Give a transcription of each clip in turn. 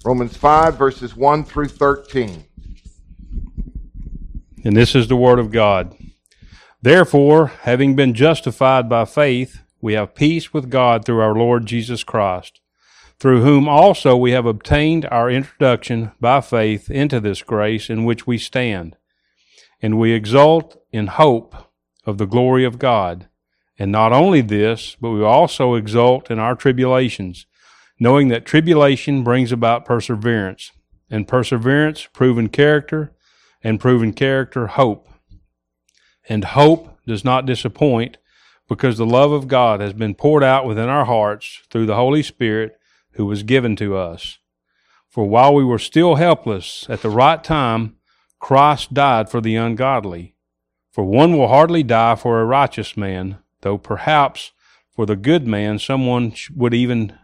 Romans 5, verses 1 through 13. And this is the word of God. Therefore, having been justified by faith, we have peace with God through our Lord Jesus Christ, through whom also we have obtained our introduction by faith into this grace in which we stand. And we exult in hope of the glory of God. And not only this, but we also exult in our tribulations, knowing that tribulation brings about perseverance, and perseverance, proven character, and proven character, hope. And hope does not disappoint, because the love of God has been poured out within our hearts through the Holy Spirit who was given to us. For while we were still helpless, at the right time, Christ died for the ungodly. For one will hardly die for a righteous man, though perhaps for the good man someone would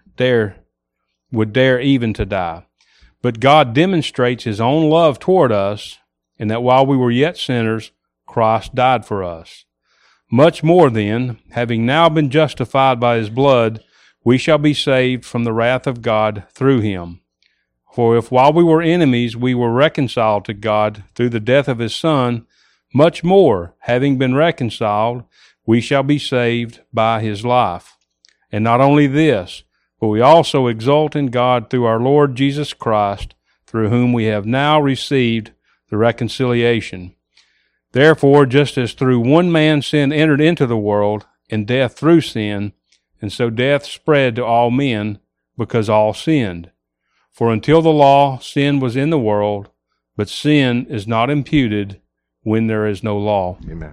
dare even to die. But God demonstrates his own love toward us, in that while we were yet sinners, Christ died for us. Much more then, having now been justified by his blood, we shall be saved from the wrath of God through him. For if while we were enemies we were reconciled to God through the death of his Son, much more, having been reconciled, we shall be saved by his life. And not only this, but we also exult in God through our Lord Jesus Christ, through whom we have now received the reconciliation. Therefore, just as through one man sin entered into the world, and death through sin, and so death spread to all men, because all sinned. For until the law, sin was in the world, but sin is not imputed when there is no law. Amen.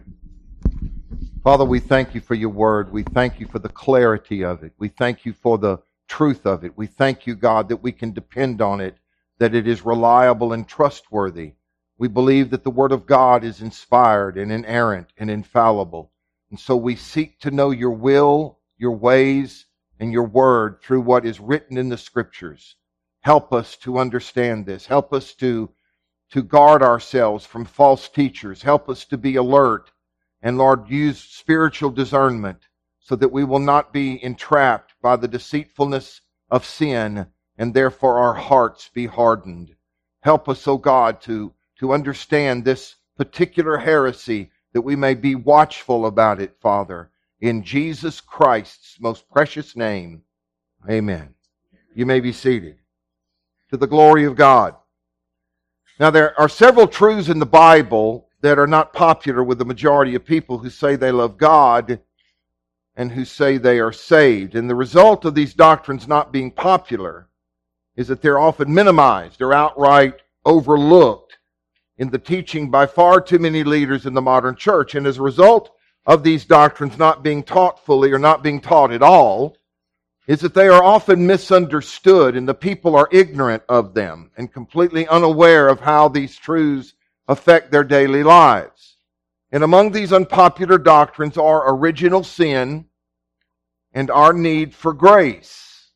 Father, we thank you for your word. We thank you for the clarity of it. We thank you for the truth of it. We thank you, God, that we can depend on it, that it is reliable and trustworthy. We believe that the Word of God is inspired and inerrant and infallible. And so we seek to know your will, your ways, and your word through what is written in the Scriptures. Help us to understand this. Help us to guard ourselves from false teachers. Help us to be alert. And Lord, use spiritual discernment so that we will not be entrapped by the deceitfulness of sin, and therefore our hearts be hardened. Help us, O God, to understand this particular heresy, that we may be watchful about it, Father. In Jesus Christ's most precious name, amen. You may be seated. To the glory of God. Now, there are several truths in the Bible that are not popular with the majority of people who say they love God and who say they are saved. And the result of these doctrines not being popular is that they're often minimized or outright overlooked in the teaching by far too many leaders in the modern church. And as a result of these doctrines not being taught fully or not being taught at all, is that they are often misunderstood and the people are ignorant of them and completely unaware of how these truths affect their daily lives. And among these unpopular doctrines are original sin and our need for grace.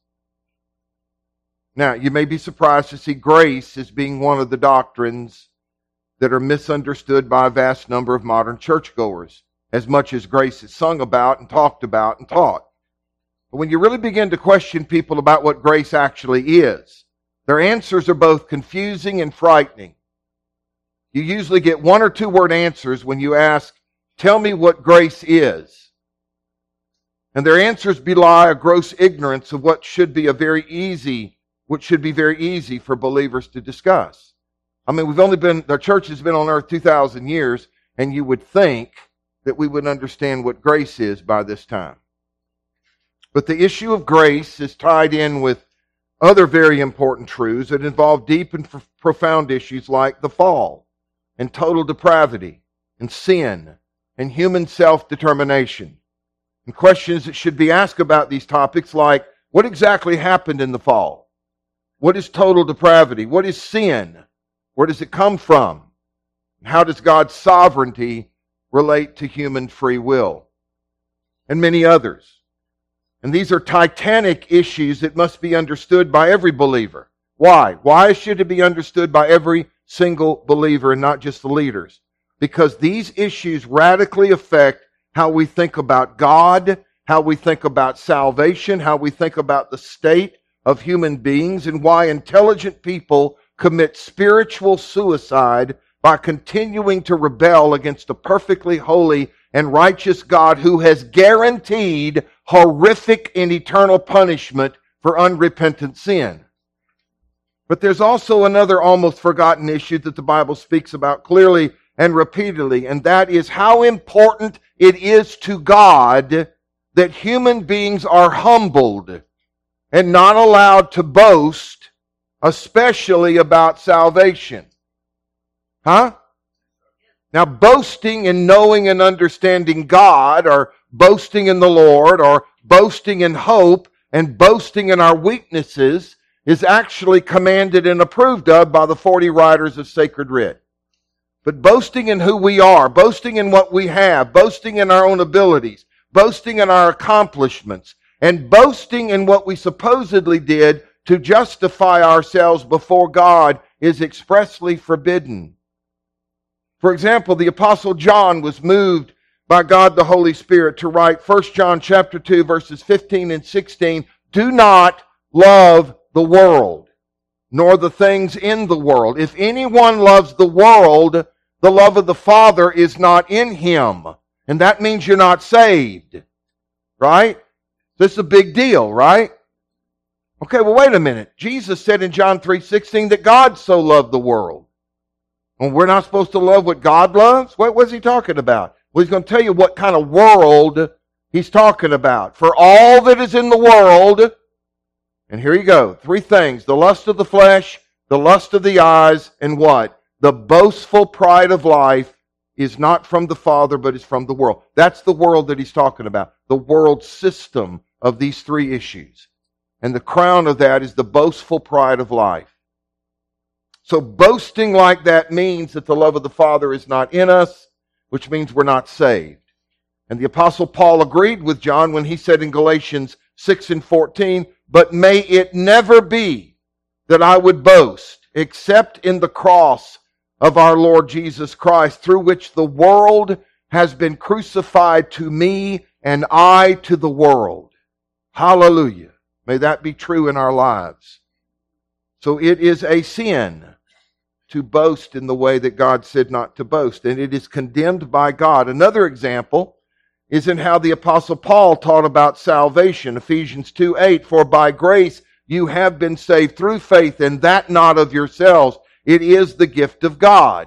Now, you may be surprised to see grace as being one of the doctrines that are misunderstood by a vast number of modern churchgoers, as much as grace is sung about and talked about and taught. But when you really begin to question people about what grace actually is, their answers are both confusing and frightening. You usually get one or two word answers when you ask, "Tell me what grace is." And their answers belie a gross ignorance of what should be very easy for believers to discuss. I mean, the church has been on earth 2,000 years, and you would think that we would understand what grace is by this time. But the issue of grace is tied in with other very important truths that involve deep and profound issues like the fall, and total depravity, and sin, and human self-determination. And questions that should be asked about these topics like, what exactly happened in the fall? What is total depravity? What is sin? Where does it come from? How does God's sovereignty relate to human free will? And many others. And these are titanic issues that must be understood by every believer. Why? Why should it be understood by every single believer and not just the leaders? Because these issues radically affect how we think about God, how we think about salvation, how we think about the state of human beings and why intelligent people commit spiritual suicide by continuing to rebel against a perfectly holy and righteous God who has guaranteed horrific and eternal punishment for unrepentant sin. But there's also another almost forgotten issue that the Bible speaks about clearly and repeatedly, and that is how important it is to God that human beings are humbled and not allowed to boast, especially about salvation. Huh? Now, boasting in knowing and understanding God, or boasting in the Lord, or boasting in hope, and boasting in our weaknesses is actually commanded and approved of by the 40 writers of Sacred Writ. But boasting in who we are, boasting in what we have, boasting in our own abilities, boasting in our accomplishments, and boasting in what we supposedly did to justify ourselves before God is expressly forbidden. For example, the Apostle John was moved by God the Holy Spirit to write 1 John chapter 2, verses 15 and 16, "Do not love the world, nor the things in the world. If anyone loves the world, the love of the Father is not in him." And that means you're not saved. Right? This is a big deal, right? Okay, well, wait a minute. Jesus said in John 3:16 that God so loved the world. And we're not supposed to love what God loves? What was he talking about? Well, he's going to tell you what kind of world he's talking about. For all that is in the world, and here you go, 3 things: the lust of the flesh, the lust of the eyes, and what? The boastful pride of life is not from the Father, but is from the world. That's the world that he's talking about. The world system of these 3 issues. And the crown of that is the boastful pride of life. So boasting like that means that the love of the Father is not in us, which means we're not saved. And the Apostle Paul agreed with John when he said in Galatians 6 and 14, "But may it never be that I would boast except in the cross of our Lord Jesus Christ, through which the world has been crucified to me and I to the world." Hallelujah. May that be true in our lives. So it is a sin to boast in the way that God said not to boast, and it is condemned by God. Another example is in how the Apostle Paul taught about salvation. Ephesians 2:8, "For by grace you have been saved through faith, and that not of yourselves. It is the gift of God."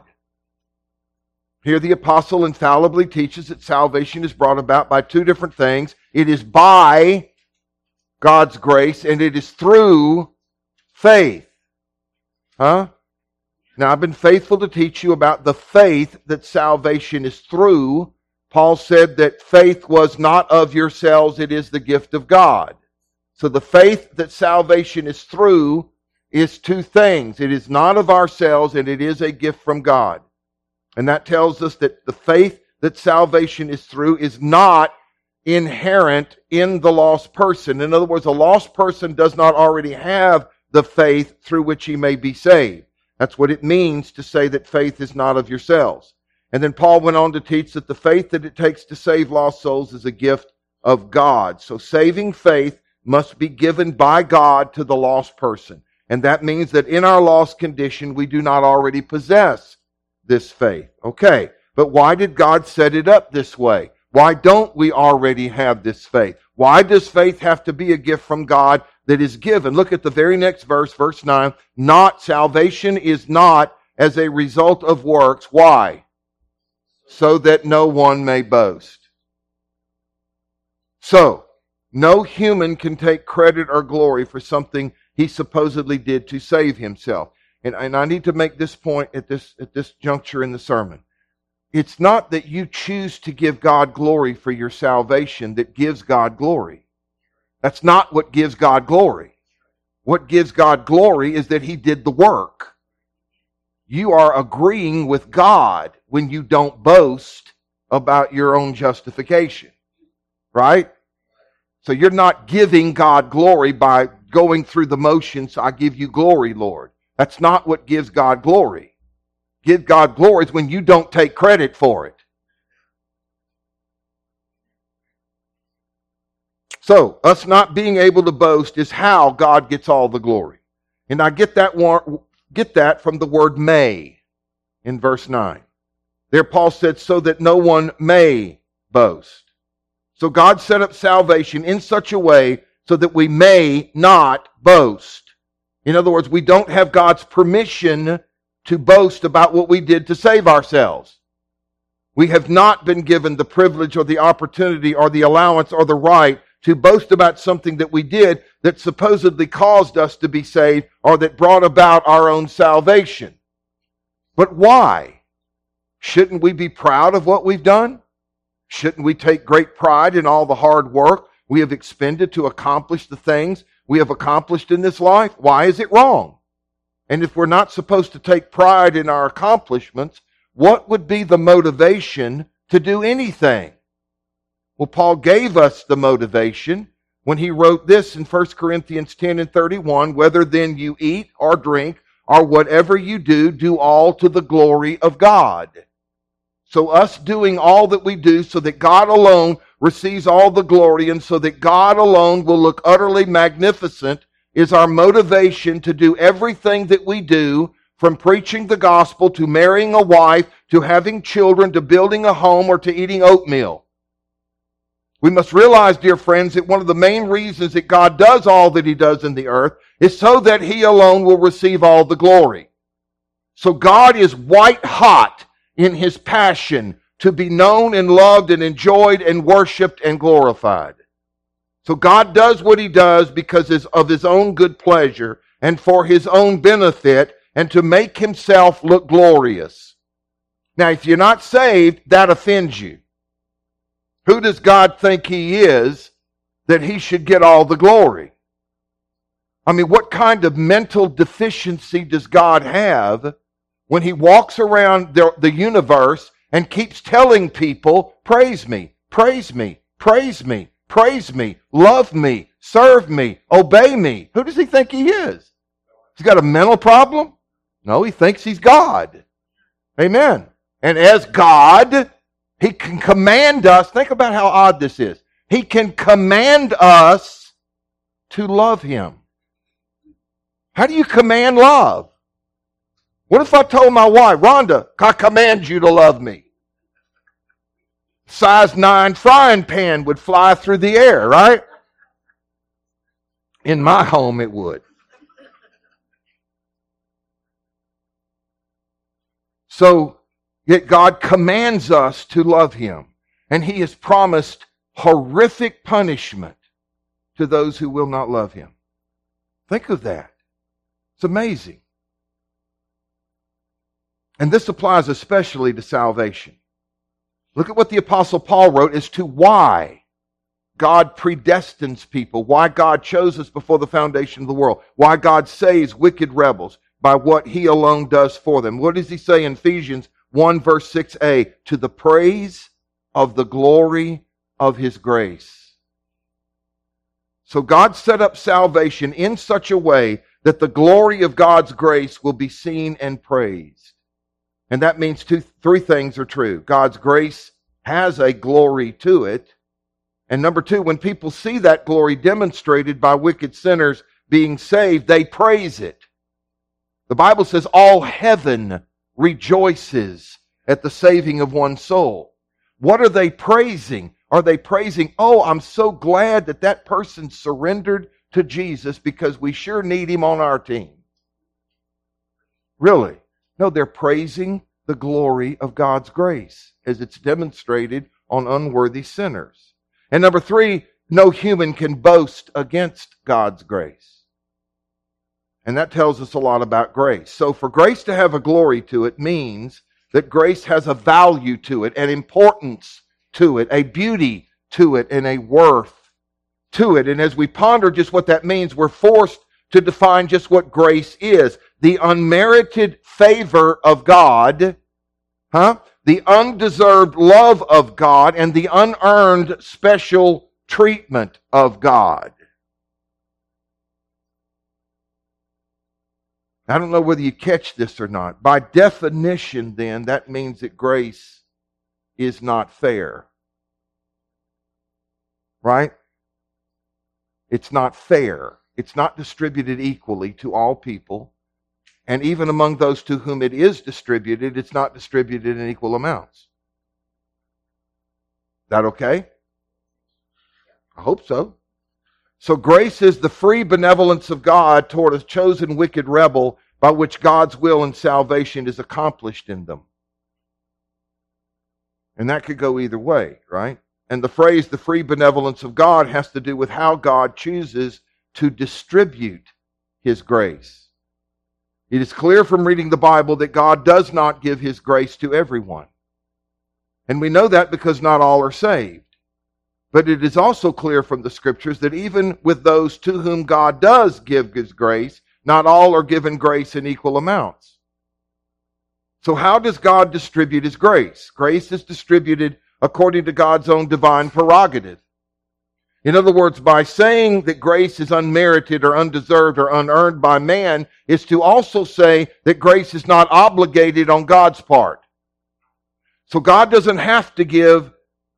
Here the apostle infallibly teaches that salvation is brought about by 2 different things. It is by God's grace, and it is through faith. Huh? Now, I've been faithful to teach you about the faith that salvation is through. Paul said that faith was not of yourselves, it is the gift of God. So the faith that salvation is through is 2 things. It is not of ourselves, and it is a gift from God. And that tells us that the faith that salvation is through is not inherent in the lost person. In other words, a lost person does not already have the faith through which he may be saved. That's what it means to say that faith is not of yourselves. And then Paul went on to teach that the faith that it takes to save lost souls is a gift of God. So saving faith must be given by God to the lost person. And that means that in our lost condition, we do not already possess this faith. Okay, but why did God set it up this way? Why don't we already have this faith? Why does faith have to be a gift from God that is given? Look at the very next verse, verse 9. Salvation is not as a result of works. Why? So that no one may boast. So, no human can take credit or glory for something he supposedly did to save himself. And I need to make this point at this juncture in the sermon. It's not that you choose to give God glory for your salvation that gives God glory. That's not what gives God glory. What gives God glory is that He did the work. You are agreeing with God when you don't boast about your own justification. Right? So you're not giving God glory by going through the motions, I give you glory, Lord. That's not what gives God glory. Give God glory is when you don't take credit for it. So, us not being able to boast is how God gets all the glory. And I get that from the word may in verse 9. There Paul said, so that no one may boast. So God set up salvation in such a way so that we may not boast. In other words, we don't have God's permission to boast about what we did to save ourselves. We have not been given the privilege or the opportunity or the allowance or the right to boast about something that we did that supposedly caused us to be saved or that brought about our own salvation. But why? Shouldn't we be proud of what we've done? Shouldn't we take great pride in all the hard work we have expended to accomplish the things we have accomplished in this life? Why is it wrong? And if we're not supposed to take pride in our accomplishments, what would be the motivation to do anything? Well, Paul gave us the motivation when he wrote this in 1 Corinthians 10 and 31, whether then you eat or drink or whatever you do, do all to the glory of God. So us doing all that we do so that God alone receives all the glory and so that God alone will look utterly magnificent is our motivation to do everything that we do, from preaching the gospel to marrying a wife to having children to building a home or to eating oatmeal. We must realize, dear friends, that one of the main reasons that God does all that He does in the earth is so that He alone will receive all the glory. So God is white hot in His passion to be known and loved and enjoyed and worshiped and glorified. So God does what He does because of His own good pleasure and for His own benefit and to make Himself look glorious. Now, if you're not saved, that offends you. Who does God think He is that He should get all the glory? I mean, what kind of mental deficiency does God have when He walks around the universe and keeps telling people, praise me, praise me, praise me, praise me, love me, serve me, obey me? Who does He think He is? He's got a mental problem? No, He thinks He's God. Amen. And as God, He can command us. Think about how odd this is. He can command us to love Him. How do you command love? What if I told my wife, Rhonda, I command you to love me? Size 9 frying pan would fly through the air, right? In my home it would. So, yet God commands us to love Him. And He has promised horrific punishment to those who will not love Him. Think of that. It's amazing. And this applies especially to salvation. Look at what the Apostle Paul wrote as to why God predestines people, why God chose us before the foundation of the world, why God saves wicked rebels by what He alone does for them. What does he say in Ephesians 1 verse 6a? To the praise of the glory of His grace. So God set up salvation in such a way that the glory of God's grace will be seen and praised. And that means three things are true. God's grace has a glory to it. And number two, when people see that glory demonstrated by wicked sinners being saved, they praise it. The Bible says all heaven rejoices at the saving of one soul. What are they praising? Are they praising, oh, I'm so glad that that person surrendered to Jesus because we sure need Him on our team? Really? No, they're praising the glory of God's grace as it's demonstrated on unworthy sinners. And number three, no human can boast against God's grace. And that tells us a lot about grace. So for grace to have a glory to it means that grace has a value to it, an importance to it, a beauty to it, and a worth to it. And as we ponder just what that means, we're forced to define just what grace is. The unmerited favor of God, the undeserved love of God, and the unearned special treatment of God. I don't know whether you catch this or not. By definition, then, that means that grace is not fair. Right? It's not fair. It's not distributed equally to all people. And even among those to whom it is distributed, it's not distributed in equal amounts. Is that okay? I hope so. So grace is the free benevolence of God toward a chosen wicked rebel by which God's will and salvation is accomplished in them. And that could go either way, right? And the phrase, the free benevolence of God, has to do with how God chooses to distribute His grace. It is clear from reading the Bible that God does not give His grace to everyone. And we know that because not all are saved. But it is also clear from the Scriptures that even with those to whom God does give His grace, not all are given grace in equal amounts. So how does God distribute His grace? Grace is distributed according to God's own divine prerogative. In other words, by saying that grace is unmerited or undeserved or unearned by man is to also say that grace is not obligated on God's part. So God doesn't have to give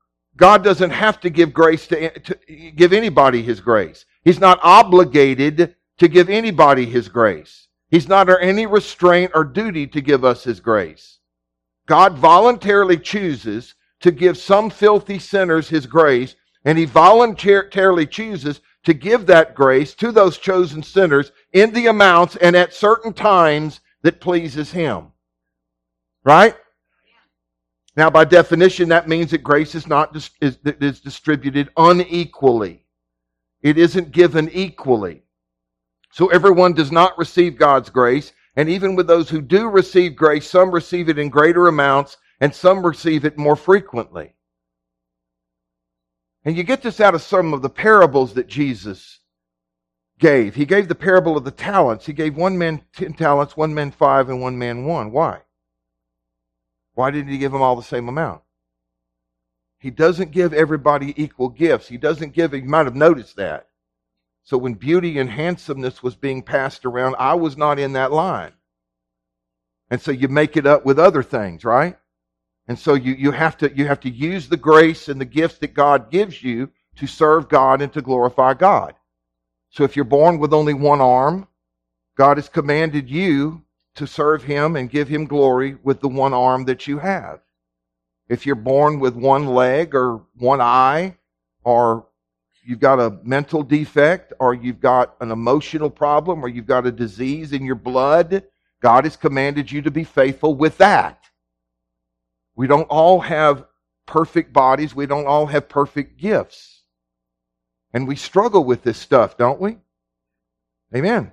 grace to give anybody His grace. He's not obligated to give anybody His grace. He's not under any restraint or duty to give us His grace. God voluntarily chooses to give some filthy sinners His grace, and He voluntarily chooses to give that grace to those chosen sinners in the amounts and at certain times that pleases Him. Right? Now, by definition, that means that grace is distributed unequally. It isn't given equally. So everyone does not receive God's grace, and even with those who do receive grace, some receive it in greater amounts, and some receive it more frequently. And you get this out of some of the parables that Jesus gave. He gave the parable of the talents. He gave one man 10 talents, one man 5, and one man 1. Why? Why didn't He give them all the same amount? He doesn't give everybody equal gifts. You might have noticed that. So when beauty and handsomeness was being passed around, I was not in that line. And so you make it up with other things, right? And so you have to use the grace and the gifts that God gives you to serve God and to glorify God. So if you're born with only one arm, God has commanded you to serve Him and give Him glory with the one arm that you have. If you're born with one leg or one eye, or you've got a mental defect, or you've got an emotional problem, or you've got a disease in your blood, God has commanded you to be faithful with that. We don't all have perfect bodies. We don't all have perfect gifts. And we struggle with this stuff, don't we? Amen.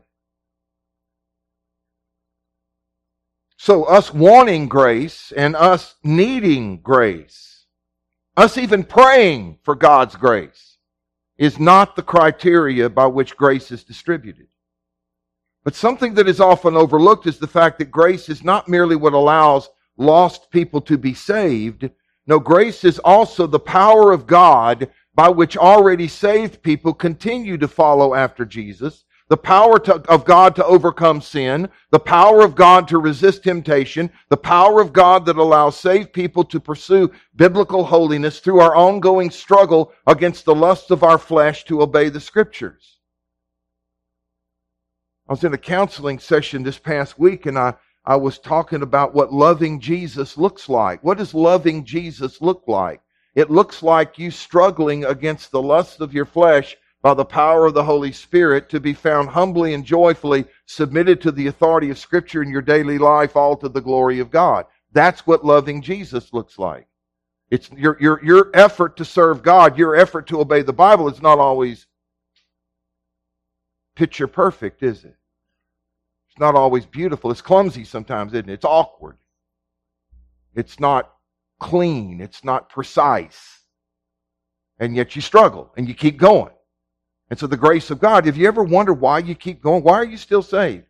So us wanting grace and us needing grace, us even praying for God's grace, is not the criteria by which grace is distributed. But something that is often overlooked is the fact that grace is not merely what allows lost people to be saved. No, grace is also the power of God by which already saved people continue to follow after Jesus. The power of God to overcome sin, the power of God to resist temptation, the power of God that allows saved people to pursue biblical holiness through our ongoing struggle against the lusts of our flesh to obey the Scriptures. I was in a counseling session this past week, and I was talking about what loving Jesus looks like. What does loving Jesus look like? It looks like you struggling against the lusts of your flesh by the power of the Holy Spirit to be found humbly and joyfully submitted to the authority of Scripture in your daily life, all to the glory of God. That's what loving Jesus looks like. It's your effort to serve God, your effort to obey the Bible is not always picture perfect, is it? It's not always beautiful. It's clumsy sometimes, isn't it? It's awkward. It's not clean. It's not precise. And yet you struggle and you keep going. And so the grace of God, have you ever wondered why you keep going? Why are you still saved?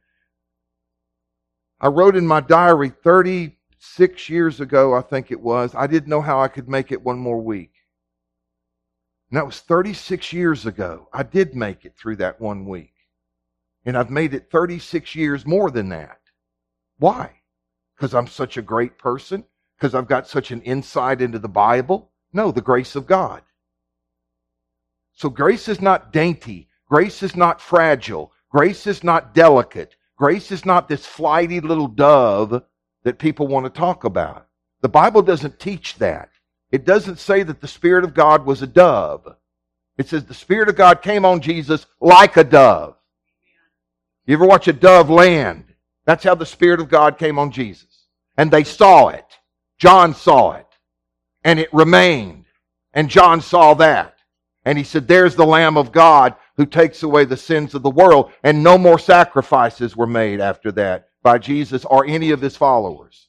I wrote in my diary 36 years ago, I think it was, I didn't know how I could make it one more week. And that was 36 years ago. I did make it through that 1 week. And I've made it 36 years more than that. Why? Because I'm such a great person? Because I've got such an insight into the Bible? No, the grace of God. So grace is not dainty. Grace is not fragile. Grace is not delicate. Grace is not this flighty little dove that people want to talk about. The Bible doesn't teach that. It doesn't say that the Spirit of God was a dove. It says the Spirit of God came on Jesus like a dove. You ever watch a dove land? That's how the Spirit of God came on Jesus. And they saw it. John saw it. And it remained. And John saw that. And he said, there's the Lamb of God who takes away the sins of the world. And no more sacrifices were made after that by Jesus or any of his followers.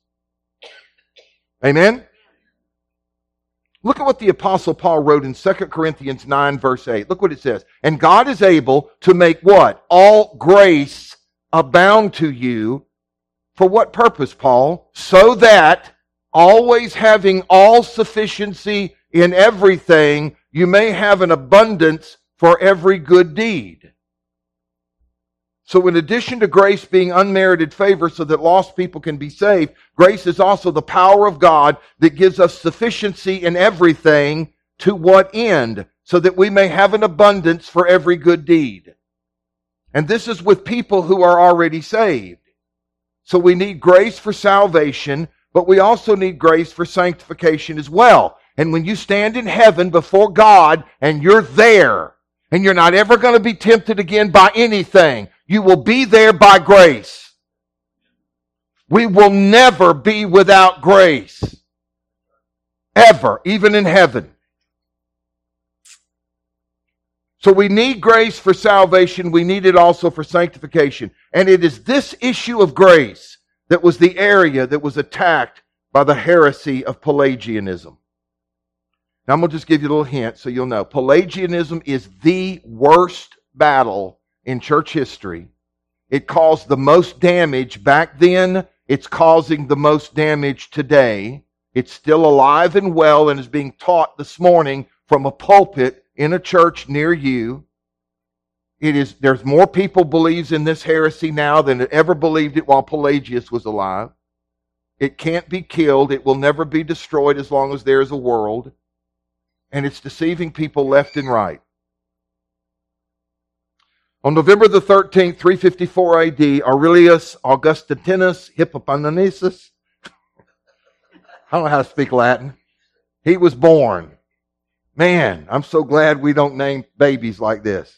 Amen? Look at what the Apostle Paul wrote in 2 Corinthians 9, verse 8. Look what it says. And God is able to make what? All grace abound to you. For what purpose, Paul? So that, always having all sufficiency in everything, you may have an abundance for every good deed. So in addition to grace being unmerited favor so that lost people can be saved, grace is also the power of God that gives us sufficiency in everything. To what end? So that we may have an abundance for every good deed. And this is with people who are already saved. So we need grace for salvation, but we also need grace for sanctification as well. And when you stand in heaven before God and you're there, and you're not ever going to be tempted again by anything, you will be there by grace. We will never be without grace. Ever, even in heaven. So we need grace for salvation. We need it also for sanctification. And it is this issue of grace that was the area that was attacked by the heresy of Pelagianism. Now I'm going to just give you a little hint so you'll know. Pelagianism is the worst battle in church history. It caused the most damage back then. It's causing the most damage today. It's still alive and well and is being taught this morning from a pulpit in a church near you. There's more people believes in this heresy now than ever believed it while Pelagius was alive. It can't be killed. It will never be destroyed as long as there is a world. And it's deceiving people left and right. On November the 13th, 354 AD, Aurelius Augustinus Hippopotamus, I don't know how to speak Latin, he was born. Man, I'm so glad we don't name babies like this.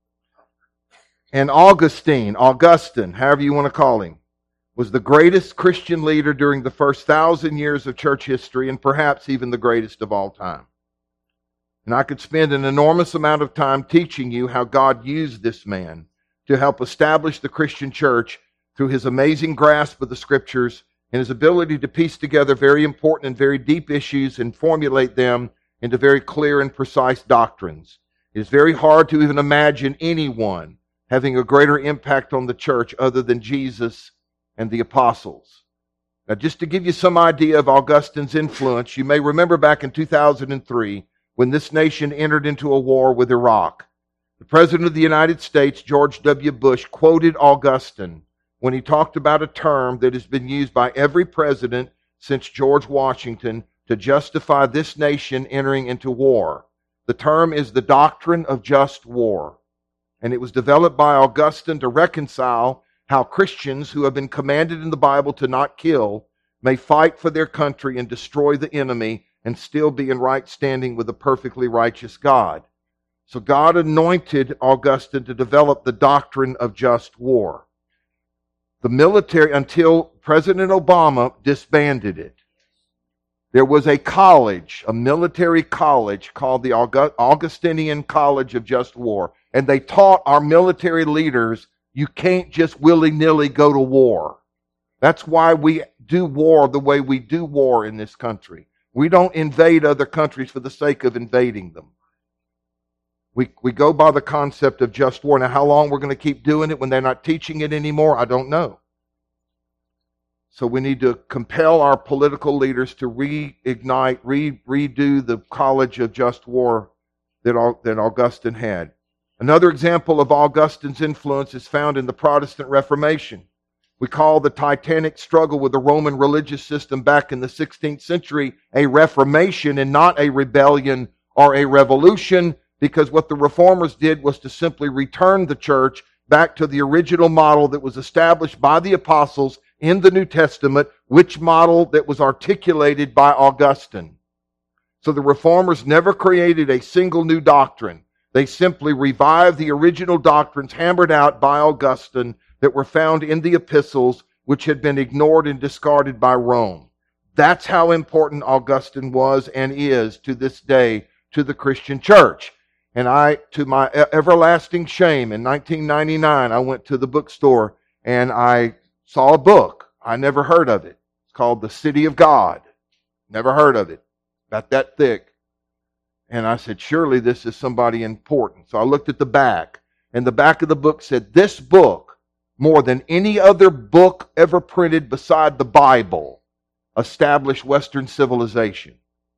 And Augustine, however you want to call him, was the greatest Christian leader during the first 1,000 years of church history and perhaps even the greatest of all time. And I could spend an enormous amount of time teaching you how God used this man to help establish the Christian church through his amazing grasp of the Scriptures and his ability to piece together very important and very deep issues and formulate them into very clear and precise doctrines. It is very hard to even imagine anyone having a greater impact on the church other than Jesus and the apostles. Now, just to give you some idea of Augustine's influence, you may remember back in 2003, when this nation entered into a war with Iraq. The President of the United States, George W. Bush, quoted Augustine when he talked about a term that has been used by every president since George Washington to justify this nation entering into war. The term is the doctrine of just war. And it was developed by Augustine to reconcile how Christians who have been commanded in the Bible to not kill may fight for their country and destroy the enemy and still be in right standing with a perfectly righteous God. So God anointed Augustine to develop the doctrine of just war. The military, until President Obama disbanded it, there was a college, a military college called the Augustinian College of Just War. And they taught our military leaders, you can't just willy-nilly go to war. That's why we do war the way we do war in this country. We don't invade other countries for the sake of invading them. We go by the concept of just war. Now, how long we're going to keep doing it when they're not teaching it anymore, I don't know. So we need to compel our political leaders to reignite, redo the College of Just War that Augustine had. Another example of Augustine's influence is found in the Protestant Reformation. We call the titanic struggle with the Roman religious system back in the 16th century a reformation and not a rebellion or a revolution, because what the reformers did was to simply return the church back to the original model that was established by the apostles in the New Testament, which model that was articulated by Augustine. So the reformers never created a single new doctrine. They simply revived the original doctrines hammered out by Augustine that were found in the epistles, which had been ignored and discarded by Rome. That's how important Augustine was and is to this day to the Christian church. And I, to my everlasting shame, in 1999, I went to the bookstore and I saw a book. I never heard of it. It's called The City of God. Never heard of it. About that thick. And I said, surely this is somebody important. So I looked at the back, and the back of the book said, this book, more than any other book ever printed beside the Bible, established Western civilization.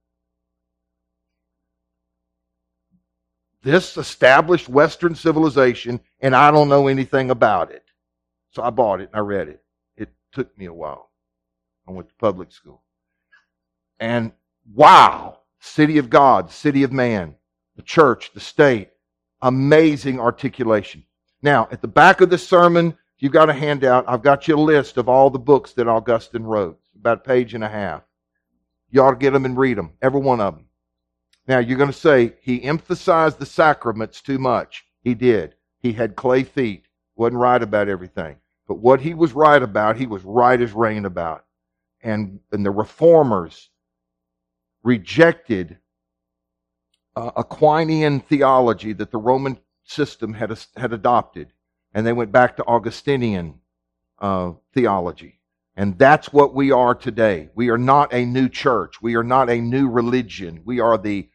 This established Western civilization, and I don't know anything about it. So I bought it and I read it. It took me a while. I went to public school. And wow, city of God, city of man, the church, the state, amazing articulation. Now, at the back of this sermon, you've got a handout. I've got you a list of all the books that Augustine wrote. It's about a page and a half. You ought to get them and read them, every one of them. Now, you're going to say, he emphasized the sacraments too much. He did. He had clay feet. Wasn't right about everything. But what he was right about, he was right as rain about. And the reformers rejected Aquinian theology that the Roman system had adopted. And they went back to Augustinian theology. And that's what we are today. We are not a new church. We are not a new religion. We are the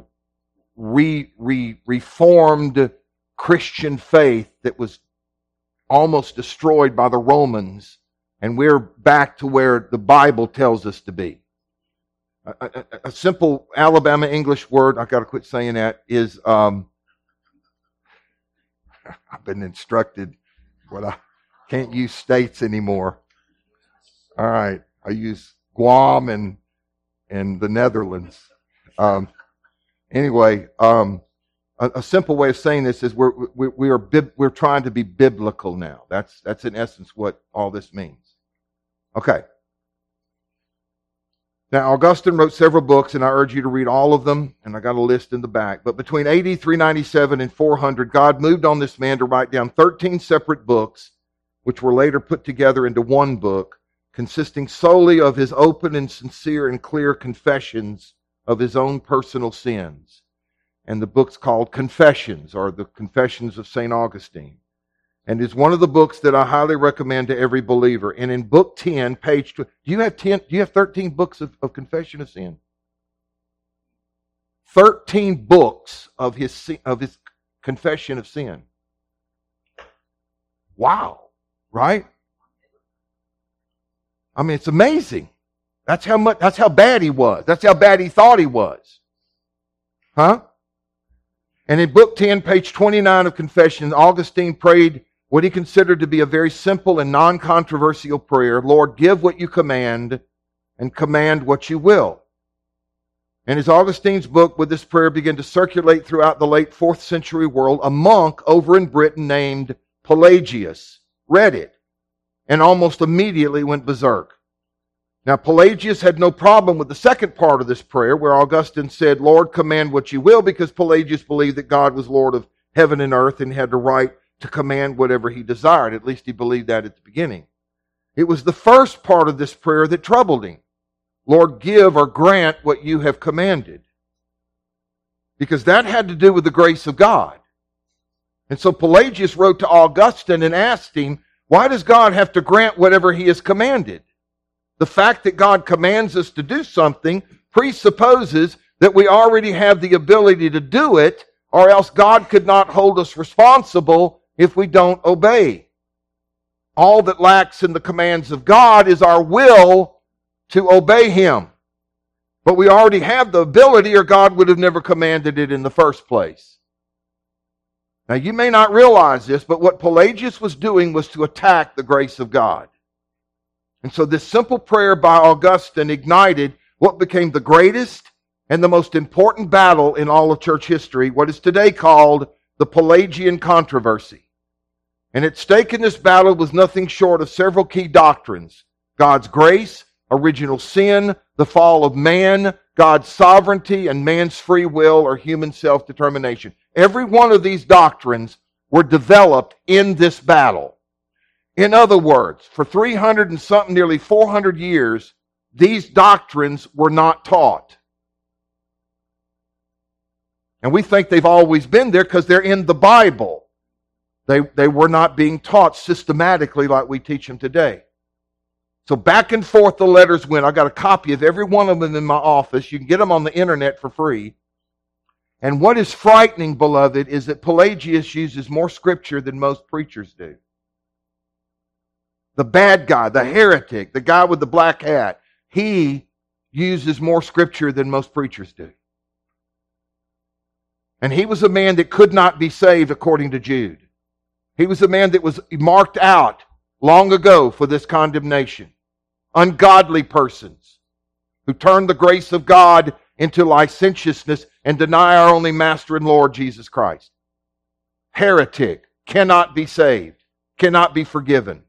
reformed Christian faith that was almost destroyed by the Romans, and we're back to where the Bible tells us to be. A simple Alabama English word, I've got to quit saying that, is, I've been instructed, but I can't use states anymore. All right, I use Guam and the Netherlands. Anyway, a simple way of saying this is we're trying to be biblical now. That's in essence what all this means. Okay. Now, Augustine wrote several books, and I urge you to read all of them, and I got a list in the back. But between AD 397 and 400, God moved on this man to write down 13 separate books, which were later put together into one book, consisting solely of his open and sincere and clear confessions of his own personal sins. And the book's called Confessions, or the Confessions of St. Augustine. And is one of the books that I highly recommend to every believer. And in book 10, page 2, do you have 13 books of confession of sin? 13 books of his confession of sin. Wow, right? I mean, it's amazing. That's how bad he was. That's how bad he thought he was. Huh? And in book 10, page 29 of Confession, Augustine prayed what he considered to be a very simple and non-controversial prayer. Lord, give what you command and command what you will. And as Augustine's book with this prayer began to circulate throughout the late 4th century world, a monk over in Britain named Pelagius read it and almost immediately went berserk. Now, Pelagius had no problem with the second part of this prayer where Augustine said, Lord, command what you will, because Pelagius believed that God was Lord of heaven and earth and had the right to command whatever he desired. At least he believed that at the beginning. It was the first part of this prayer that troubled him. Lord, give or grant what you have commanded. Because that had to do with the grace of God. And so Pelagius wrote to Augustine and asked him, why does God have to grant whatever he has commanded? The fact that God commands us to do something presupposes that we already have the ability to do it, or else God could not hold us responsible if we don't obey. All that lacks in the commands of God is our will to obey Him. But we already have the ability, or God would have never commanded it in the first place. Now, you may not realize this, but what Pelagius was doing was to attack the grace of God. And so this simple prayer by Augustine ignited what became the greatest and the most important battle in all of church history, what is today called the Pelagian controversy. And at stake in this battle was nothing short of several key doctrines: God's grace, original sin, the fall of man, God's sovereignty, and man's free will or human self-determination. Every one of these doctrines were developed in this battle. In other words, for 300 and something, nearly 400 years, these doctrines were not taught. And we think they've always been there because they're in the Bible. They were not being taught systematically like we teach them today. So back and forth the letters went. I got a copy of every one of them in my office. You can get them on the internet for free. And what is frightening, beloved, is that Pelagius uses more scripture than most preachers do. The bad guy, the heretic, the guy with the black hat, he uses more scripture than most preachers do. And he was a man that could not be saved according to Jude. He was a man that was marked out long ago for this condemnation. Ungodly persons who turn the grace of God into licentiousness and deny our only Master and Lord Jesus Christ. Heretic, cannot be saved, cannot be forgiven.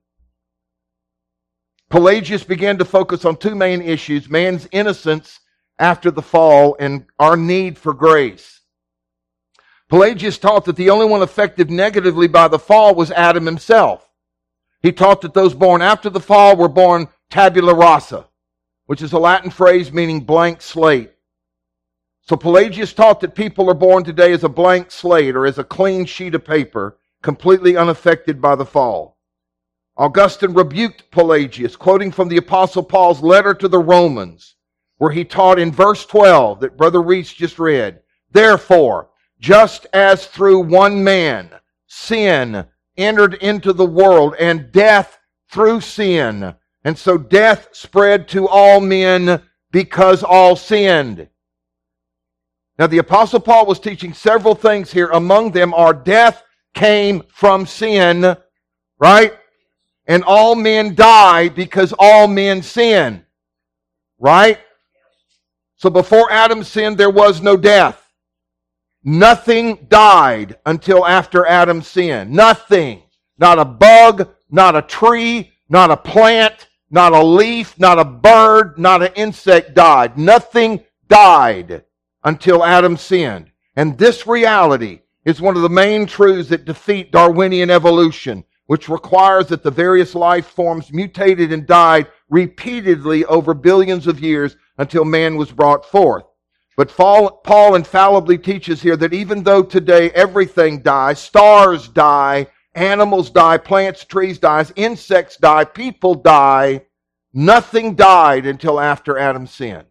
Pelagius began to focus on two main issues: man's innocence after the fall and our need for grace. Pelagius taught that the only one affected negatively by the fall was Adam himself. He taught that those born after the fall were born tabula rasa, which is a Latin phrase meaning blank slate. So Pelagius taught that people are born today as a blank slate or as a clean sheet of paper, completely unaffected by the fall. Augustine rebuked Pelagius, quoting from the Apostle Paul's letter to the Romans, where he taught in verse 12 that Brother Reese just read, "Therefore, just as through one man sin entered into the world, and death through sin, and so death spread to all men because all sinned." Now the Apostle Paul was teaching several things here. Among them are death came from sin, right? And all men die because all men sin, right? So before Adam sinned, there was no death. Nothing died until after Adam sinned. Nothing. Not a bug, not a tree, not a plant, not a leaf, not a bird, not an insect died. Nothing died until Adam sinned. And this reality is one of the main truths that defeat Darwinian evolution, which requires that the various life forms mutated and died repeatedly over billions of years until man was brought forth. But Paul infallibly teaches here that even though today everything dies, stars die, animals die, plants, trees die, insects die, people die, nothing died until after Adam sinned.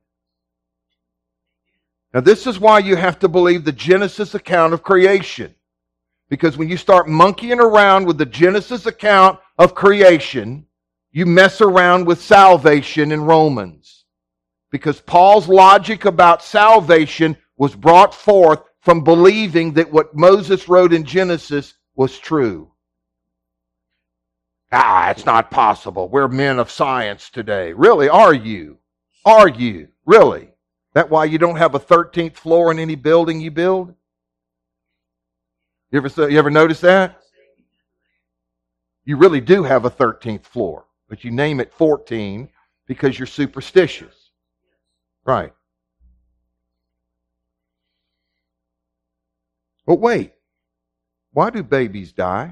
Now this is why you have to believe the Genesis account of creation. Because when you start monkeying around with the Genesis account of creation, you mess around with salvation in Romans. Because Paul's logic about salvation was brought forth from believing that what Moses wrote in Genesis was true. It's not possible. We're men of science today. Really, are you? Are you? Really? That why you don't have a 13th floor in any building you build? You ever notice that? You really do have a 13th floor, but you name it 14 because you're superstitious. Right. But wait, why do babies die?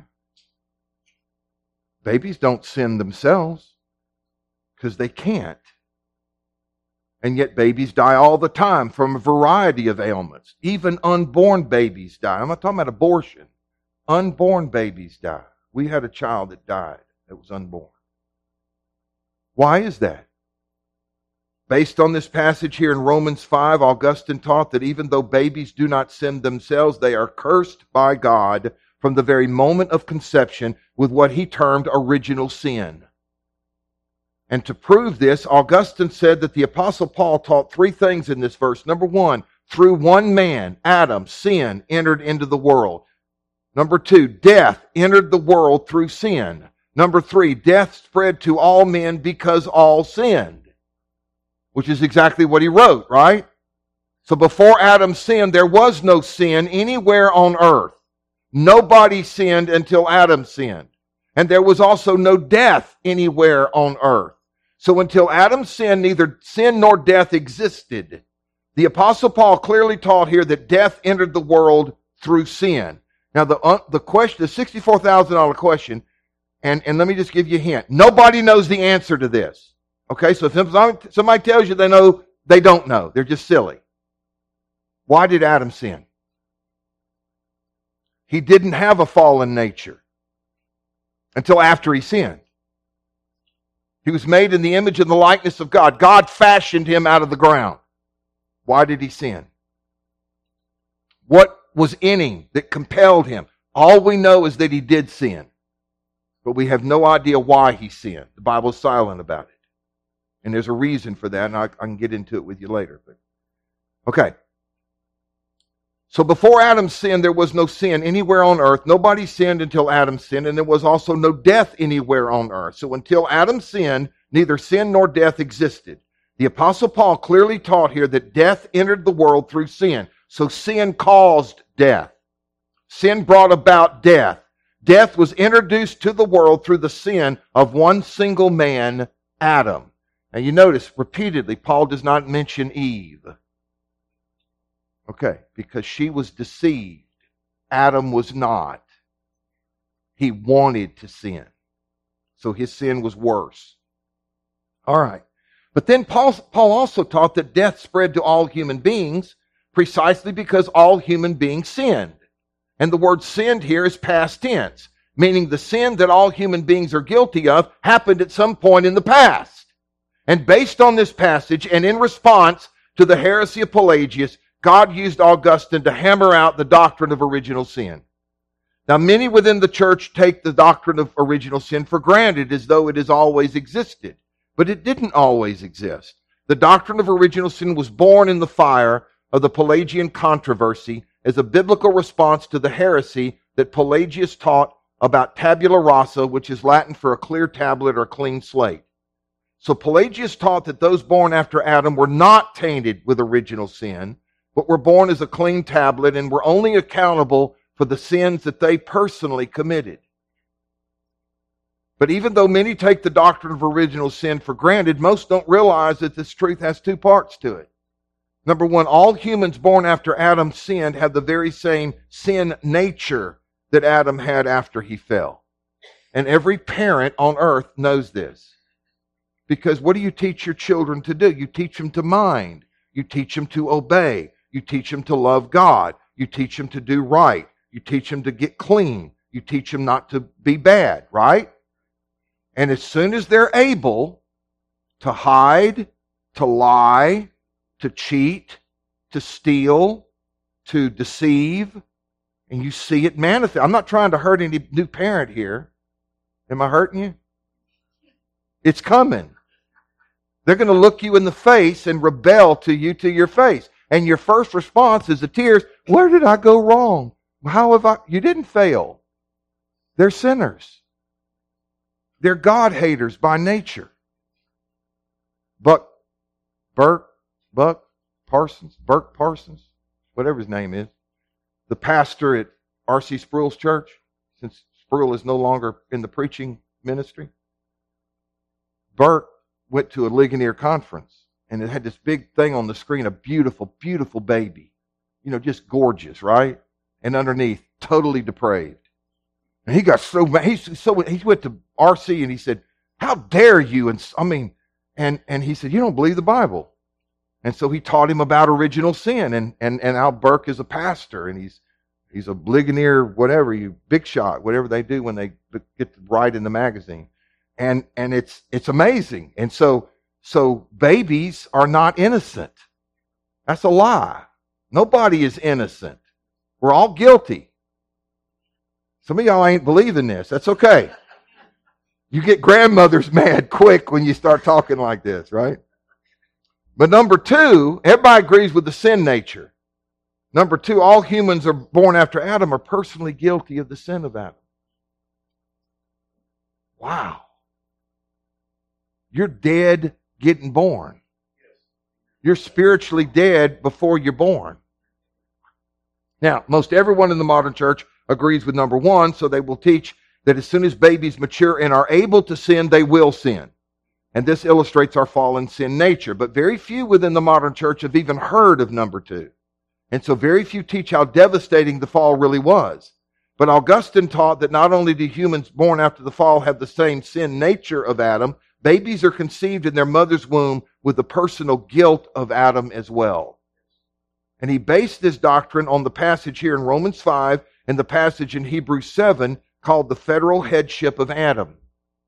Babies don't sin themselves because they can't. And yet babies die all the time from a variety of ailments. Even unborn babies die. I'm not talking about abortion. Unborn babies die. We had a child that died that was unborn. Why is that? Based on this passage here in Romans 5, Augustine taught that even though babies do not sin themselves, they are cursed by God from the very moment of conception with what he termed original sin. And to prove this, Augustine said that the Apostle Paul taught three things in this verse. Number one, through one man, Adam, sin entered into the world. Number two, death entered the world through sin. Number three, death spread to all men because all sinned. Which is exactly what he wrote, right? So before Adam sinned, there was no sin anywhere on earth. Nobody sinned until Adam sinned. And there was also no death anywhere on earth. So until Adam sinned, neither sin nor death existed. The Apostle Paul clearly taught here that death entered the world through sin. Now the question, the $64,000 question, and let me just give you a hint. Nobody knows the answer to this. Okay, so if somebody tells you they know, they don't know. They're just silly. Why did Adam sin? He didn't have a fallen nature until after he sinned. He was made in the image and the likeness of God. God fashioned him out of the ground. Why did he sin? What was in him that compelled him? All we know is that he did sin. But we have no idea why he sinned. The Bible is silent about it. And there's a reason for that, and I can get into it with you later. Okay. So before Adam sinned, there was no sin anywhere on earth. Nobody sinned until Adam sinned, and there was also no death anywhere on earth. So until Adam sinned, neither sin nor death existed. The Apostle Paul clearly taught here that death entered the world through sin. So sin caused death. Sin brought about death. Death was introduced to the world through the sin of one single man, Adam. Now you notice repeatedly, Paul does not mention Eve. Okay, because she was deceived. Adam was not. He wanted to sin. So his sin was worse. All right. But then Paul also taught that death spread to all human beings precisely because all human beings sinned. And the word sinned here is past tense, meaning the sin that all human beings are guilty of happened at some point in the past. And based on this passage and in response to the heresy of Pelagius, God used Augustine to hammer out the doctrine of original sin. Now, many within the church take the doctrine of original sin for granted as though it has always existed. But it didn't always exist. The doctrine of original sin was born in the fire of the Pelagian controversy as a biblical response to the heresy that Pelagius taught about tabula rasa, which is Latin for a clear tablet or a clean slate. So Pelagius taught that those born after Adam were not tainted with original sin, but were born as a clean tablet and were only accountable for the sins that they personally committed. But even though many take the doctrine of original sin for granted, most don't realize that this truth has two parts to it. Number one, all humans born after Adam sinned have the very same sin nature that Adam had after he fell. And every parent on earth knows this. Because what do you teach your children to do? You teach them to mind. You teach them to obey. You teach them to love God. You teach them to do right. You teach them to get clean. You teach them not to be bad, right? And as soon as they're able to hide, to lie, to cheat, to steal, to deceive, and you see it manifest. I'm not trying to hurt any new parent here. Am I hurting you? It's coming. They're going to look you in the face and rebel to you to your face. And your first response is the tears. Where did I go wrong? How have I? You didn't fail. They're sinners. They're God haters by nature. Burke Parsons, whatever his name is, the pastor at R.C. Sproul's church, since Sproul is no longer in the preaching ministry. Burke went to a Ligonier conference, and it had this big thing on the screen, a beautiful, beautiful baby. You know, just gorgeous, right? And underneath, totally depraved. And he got so mad. He went to RC and he said, "How dare you?" And he said, "You don't believe the Bible." And so he taught him about original sin and how Burke is a pastor and he's a Ligonier, whatever, big shot, whatever they do when they get to write in the magazine. And it's amazing. And so babies are not innocent. That's a lie. Nobody is innocent. We're all guilty. Some of y'all ain't believing this. That's okay. You get grandmothers mad quick when you start talking like this, right? But number two, everybody agrees with the sin nature. Number two, all humans are born after Adam are personally guilty of the sin of Adam. Wow. You're dead getting born. You're spiritually dead before you're born. Now, most everyone in the modern church agrees with number one, so they will teach that as soon as babies mature and are able to sin, they will sin. And this illustrates our fallen sin nature. But very few within the modern church have even heard of number two. And so very few teach how devastating the fall really was. But Augustine taught that not only do humans born after the fall have the same sin nature of Adam, babies are conceived in their mother's womb with the personal guilt of Adam as well. And he based this doctrine on the passage here in Romans 5 and the passage in Hebrews 7 called the federal headship of Adam.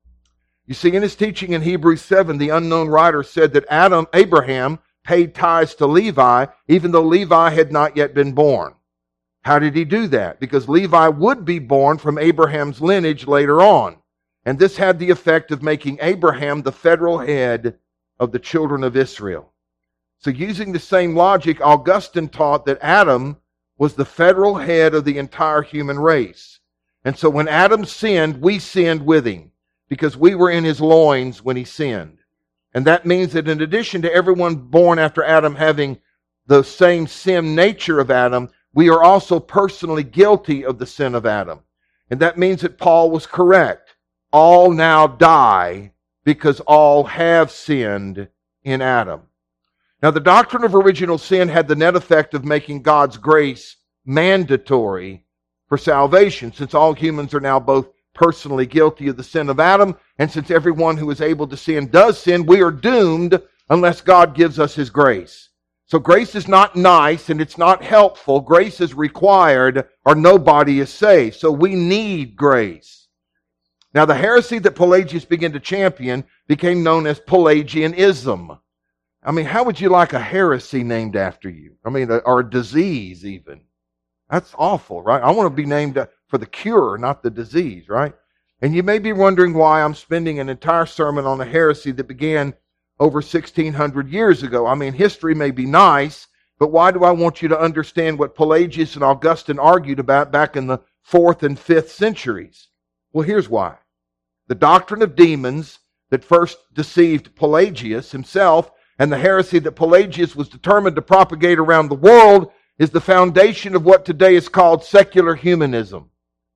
You see, in his teaching in Hebrews 7, the unknown writer said that Abraham paid tithes to Levi, even though Levi had not yet been born. How did he do that? Because Levi would be born from Abraham's lineage later on. And this had the effect of making Abraham the federal head of the children of Israel. So using the same logic, Augustine taught that Adam was the federal head of the entire human race. And so when Adam sinned, we sinned with him, because we were in his loins when he sinned. And that means that in addition to everyone born after Adam having the same sin nature of Adam, we are also personally guilty of the sin of Adam. And that means that Paul was correct. All now die because all have sinned in Adam. Now, the doctrine of original sin had the net effect of making God's grace mandatory for salvation, since all humans are now both personally guilty of the sin of Adam, and since everyone who is able to sin does sin, we are doomed unless God gives us His grace. So grace is not nice and it's not helpful. Grace is required or nobody is saved. So we need grace. Now, the heresy that Pelagius began to champion became known as Pelagianism. I mean, how would you like a heresy named after you? I mean, or a disease even. That's awful, right? I want to be named for the cure, not the disease, right? And you may be wondering why I'm spending an entire sermon on a heresy that began over 1,600 years ago. I mean, history may be nice, but why do I want you to understand what Pelagius and Augustine argued about back in the 4th and 5th centuries? Well, here's why. The doctrine of demons that first deceived Pelagius himself, and the heresy that Pelagius was determined to propagate around the world, is the foundation of what today is called secular humanism.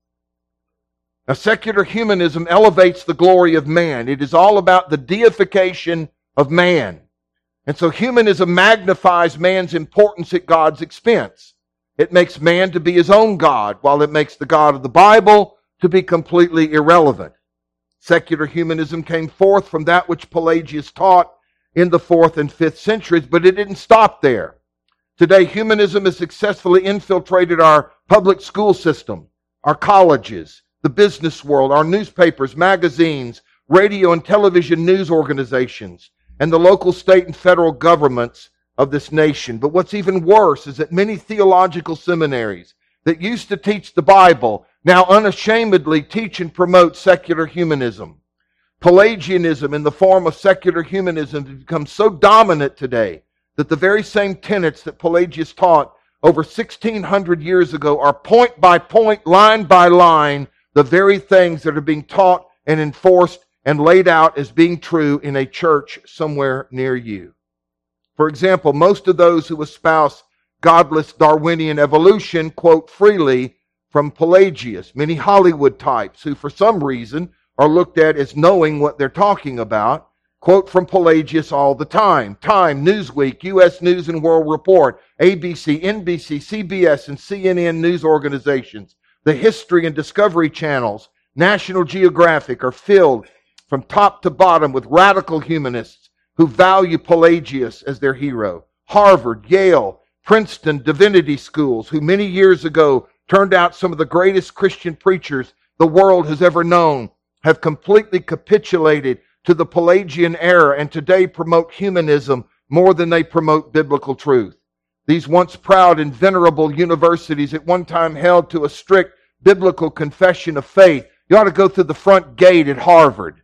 Now, secular humanism elevates the glory of man. It is all about the deification of man. And so humanism magnifies man's importance at God's expense. It makes man to be his own God, while it makes the God of the Bible to be completely irrelevant. Secular humanism came forth from that which Pelagius taught in the 4th and 5th centuries, but it didn't stop there. Today, humanism has successfully infiltrated our public school system, our colleges, the business world, our newspapers, magazines, radio and television news organizations, and the local, state, and federal governments of this nation. But what's even worse is that many theological seminaries that used to teach the Bible now unashamedly teach and promote secular humanism. Pelagianism in the form of secular humanism has become so dominant today that the very same tenets that Pelagius taught over 1,600 years ago are point by point, line by line, the very things that are being taught and enforced and laid out as being true in a church somewhere near you. For example, most of those who espouse godless Darwinian evolution quote freely from Pelagius. Many Hollywood types who for some reason are looked at as knowing what they're talking about quote from Pelagius all the time. Time, Newsweek, U.S. News and World Report, ABC, NBC, CBS, and CNN news organizations, the History and Discovery channels, National Geographic are filled from top to bottom with radical humanists who value Pelagius as their hero. Harvard, Yale, Princeton divinity schools, who many years ago turned out some of the greatest Christian preachers the world has ever known, have completely capitulated to the Pelagian error and today promote humanism more than they promote biblical truth. These once proud and venerable universities at one time held to a strict biblical confession of faith. You ought to go through the front gate at Harvard.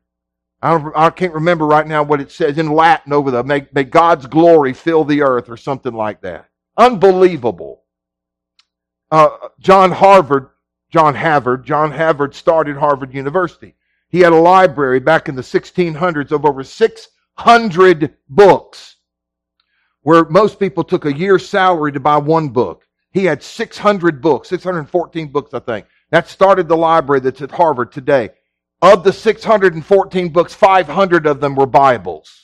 I can't remember right now what it says in Latin over the may God's glory fill the earth or something like that. Unbelievable. John Havard started Harvard University. He had a library back in the 1600s of over 600 books. where most people took a year's salary to buy one book. He had 600 books, 614 books, I think. That started the library that's at Harvard today. Of the 614 books, 500 of them were Bibles.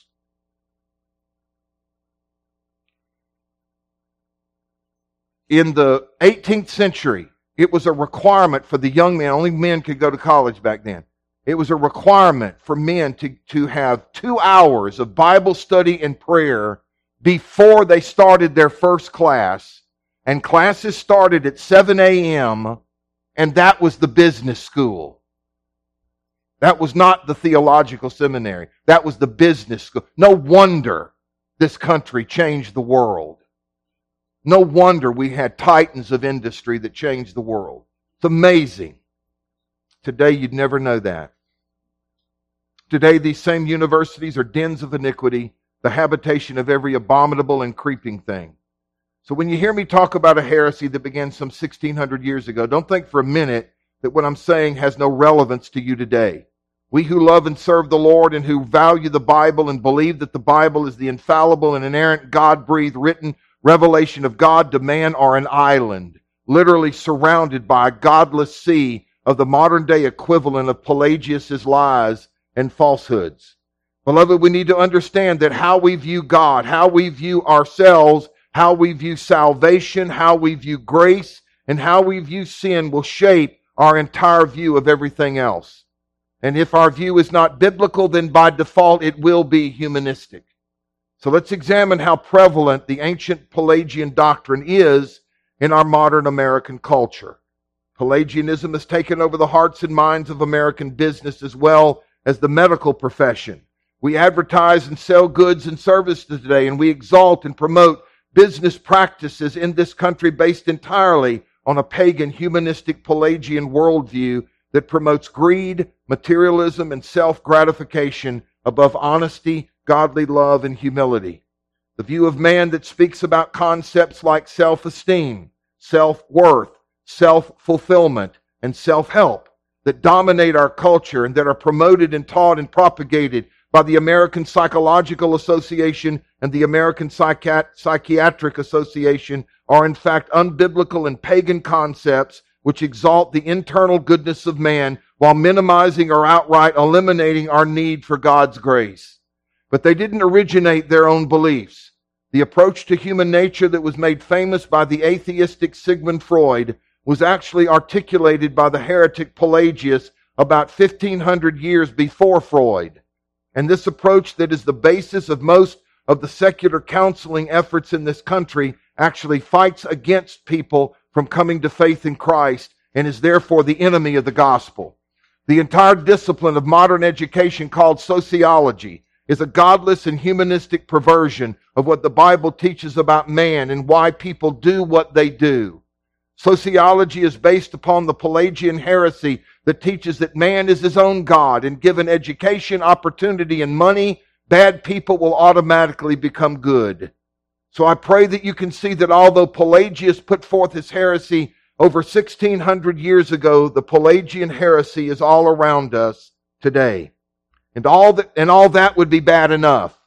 In the 18th century, it was a requirement for the young men. Only men could go to college back then. It was a requirement for men to have 2 hours of Bible study and prayer before they started their first class. And classes started at 7 a.m., and that was the business school. That was not the theological seminary. That was the business school. No wonder this country changed the world. No wonder we had titans of industry that changed the world. It's amazing. Today you'd never know that. Today these same universities are dens of iniquity, the habitation of every abominable and creeping thing. So when you hear me talk about a heresy that began some 1600 years ago, don't think for a minute that what I'm saying has no relevance to you today. We who love and serve the Lord and who value the Bible and believe that the Bible is the infallible and inerrant, God-breathed, written revelation of God to man are an island, literally surrounded by a godless sea of the modern-day equivalent of Pelagius' lies and falsehoods. Beloved, we need to understand that how we view God, how we view ourselves, how we view salvation, how we view grace, and how we view sin will shape our entire view of everything else. And if our view is not biblical, then by default it will be humanistic. So let's examine how prevalent the ancient Pelagian doctrine is in our modern American culture. Pelagianism has taken over the hearts and minds of American business as well as the medical profession. We advertise and sell goods and services today, and we exalt and promote business practices in this country based entirely on a pagan, humanistic Pelagian worldview that promotes greed, materialism, and self-gratification above honesty, godly love, and humility. The view of man that speaks about concepts like self-esteem, self-worth, self-fulfillment, and self-help that dominate our culture and that are promoted and taught and propagated by the American Psychological Association and the American Psychiatric Association are in fact unbiblical and pagan concepts which exalt the internal goodness of man while minimizing or outright eliminating our need for God's grace. But they didn't originate their own beliefs. The approach to human nature that was made famous by the atheistic Sigmund Freud was actually articulated by the heretic Pelagius about 1500 years before Freud. And this approach that is the basis of most of the secular counseling efforts in this country actually fights against people from coming to faith in Christ and is therefore the enemy of the gospel. The entire discipline of modern education called sociology is a godless and humanistic perversion of what the Bible teaches about man and why people do what they do. Sociology is based upon the Pelagian heresy that teaches that man is his own God, and given education, opportunity, and money, bad people will automatically become good. So I pray that you can see that although Pelagius put forth his heresy over 1600 years ago, the Pelagian heresy is all around us today. And all that would be bad enough.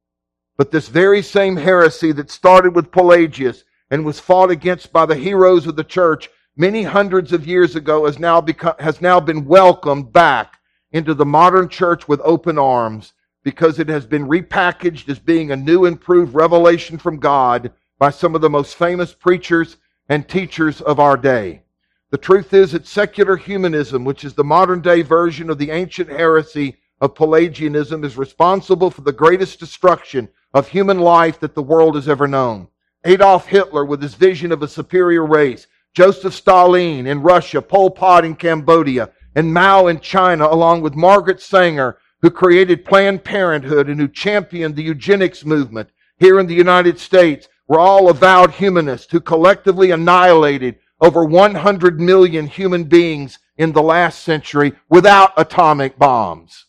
But this very same heresy that started with Pelagius and was fought against by the heroes of the church many hundreds of years ago has now been welcomed back into the modern church with open arms because it has been repackaged as being a new improved revelation from God by some of the most famous preachers and teachers of our day. The truth is that secular humanism, which is the modern day version of the ancient heresy of Pelagianism, is responsible for the greatest destruction of human life that the world has ever known. Adolf Hitler with his vision of a superior race, Joseph Stalin in Russia, Pol Pot in Cambodia, and Mao in China, along with Margaret Sanger, who created Planned Parenthood and who championed the eugenics movement here in the United States, were all avowed humanists who collectively annihilated over 100 million human beings in the last century without atomic bombs.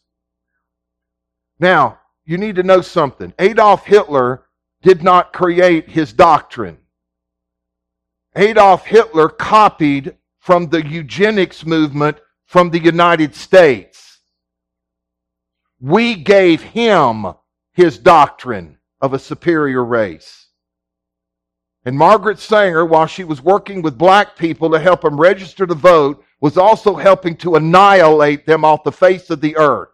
Now, you need to know something. Adolf Hitler did not create his doctrine. Adolf Hitler copied from the eugenics movement from the United States. We gave him his doctrine. of a superior race. And Margaret Sanger, while she was working with black people to help them register to vote, was also helping to annihilate them off the face of the earth.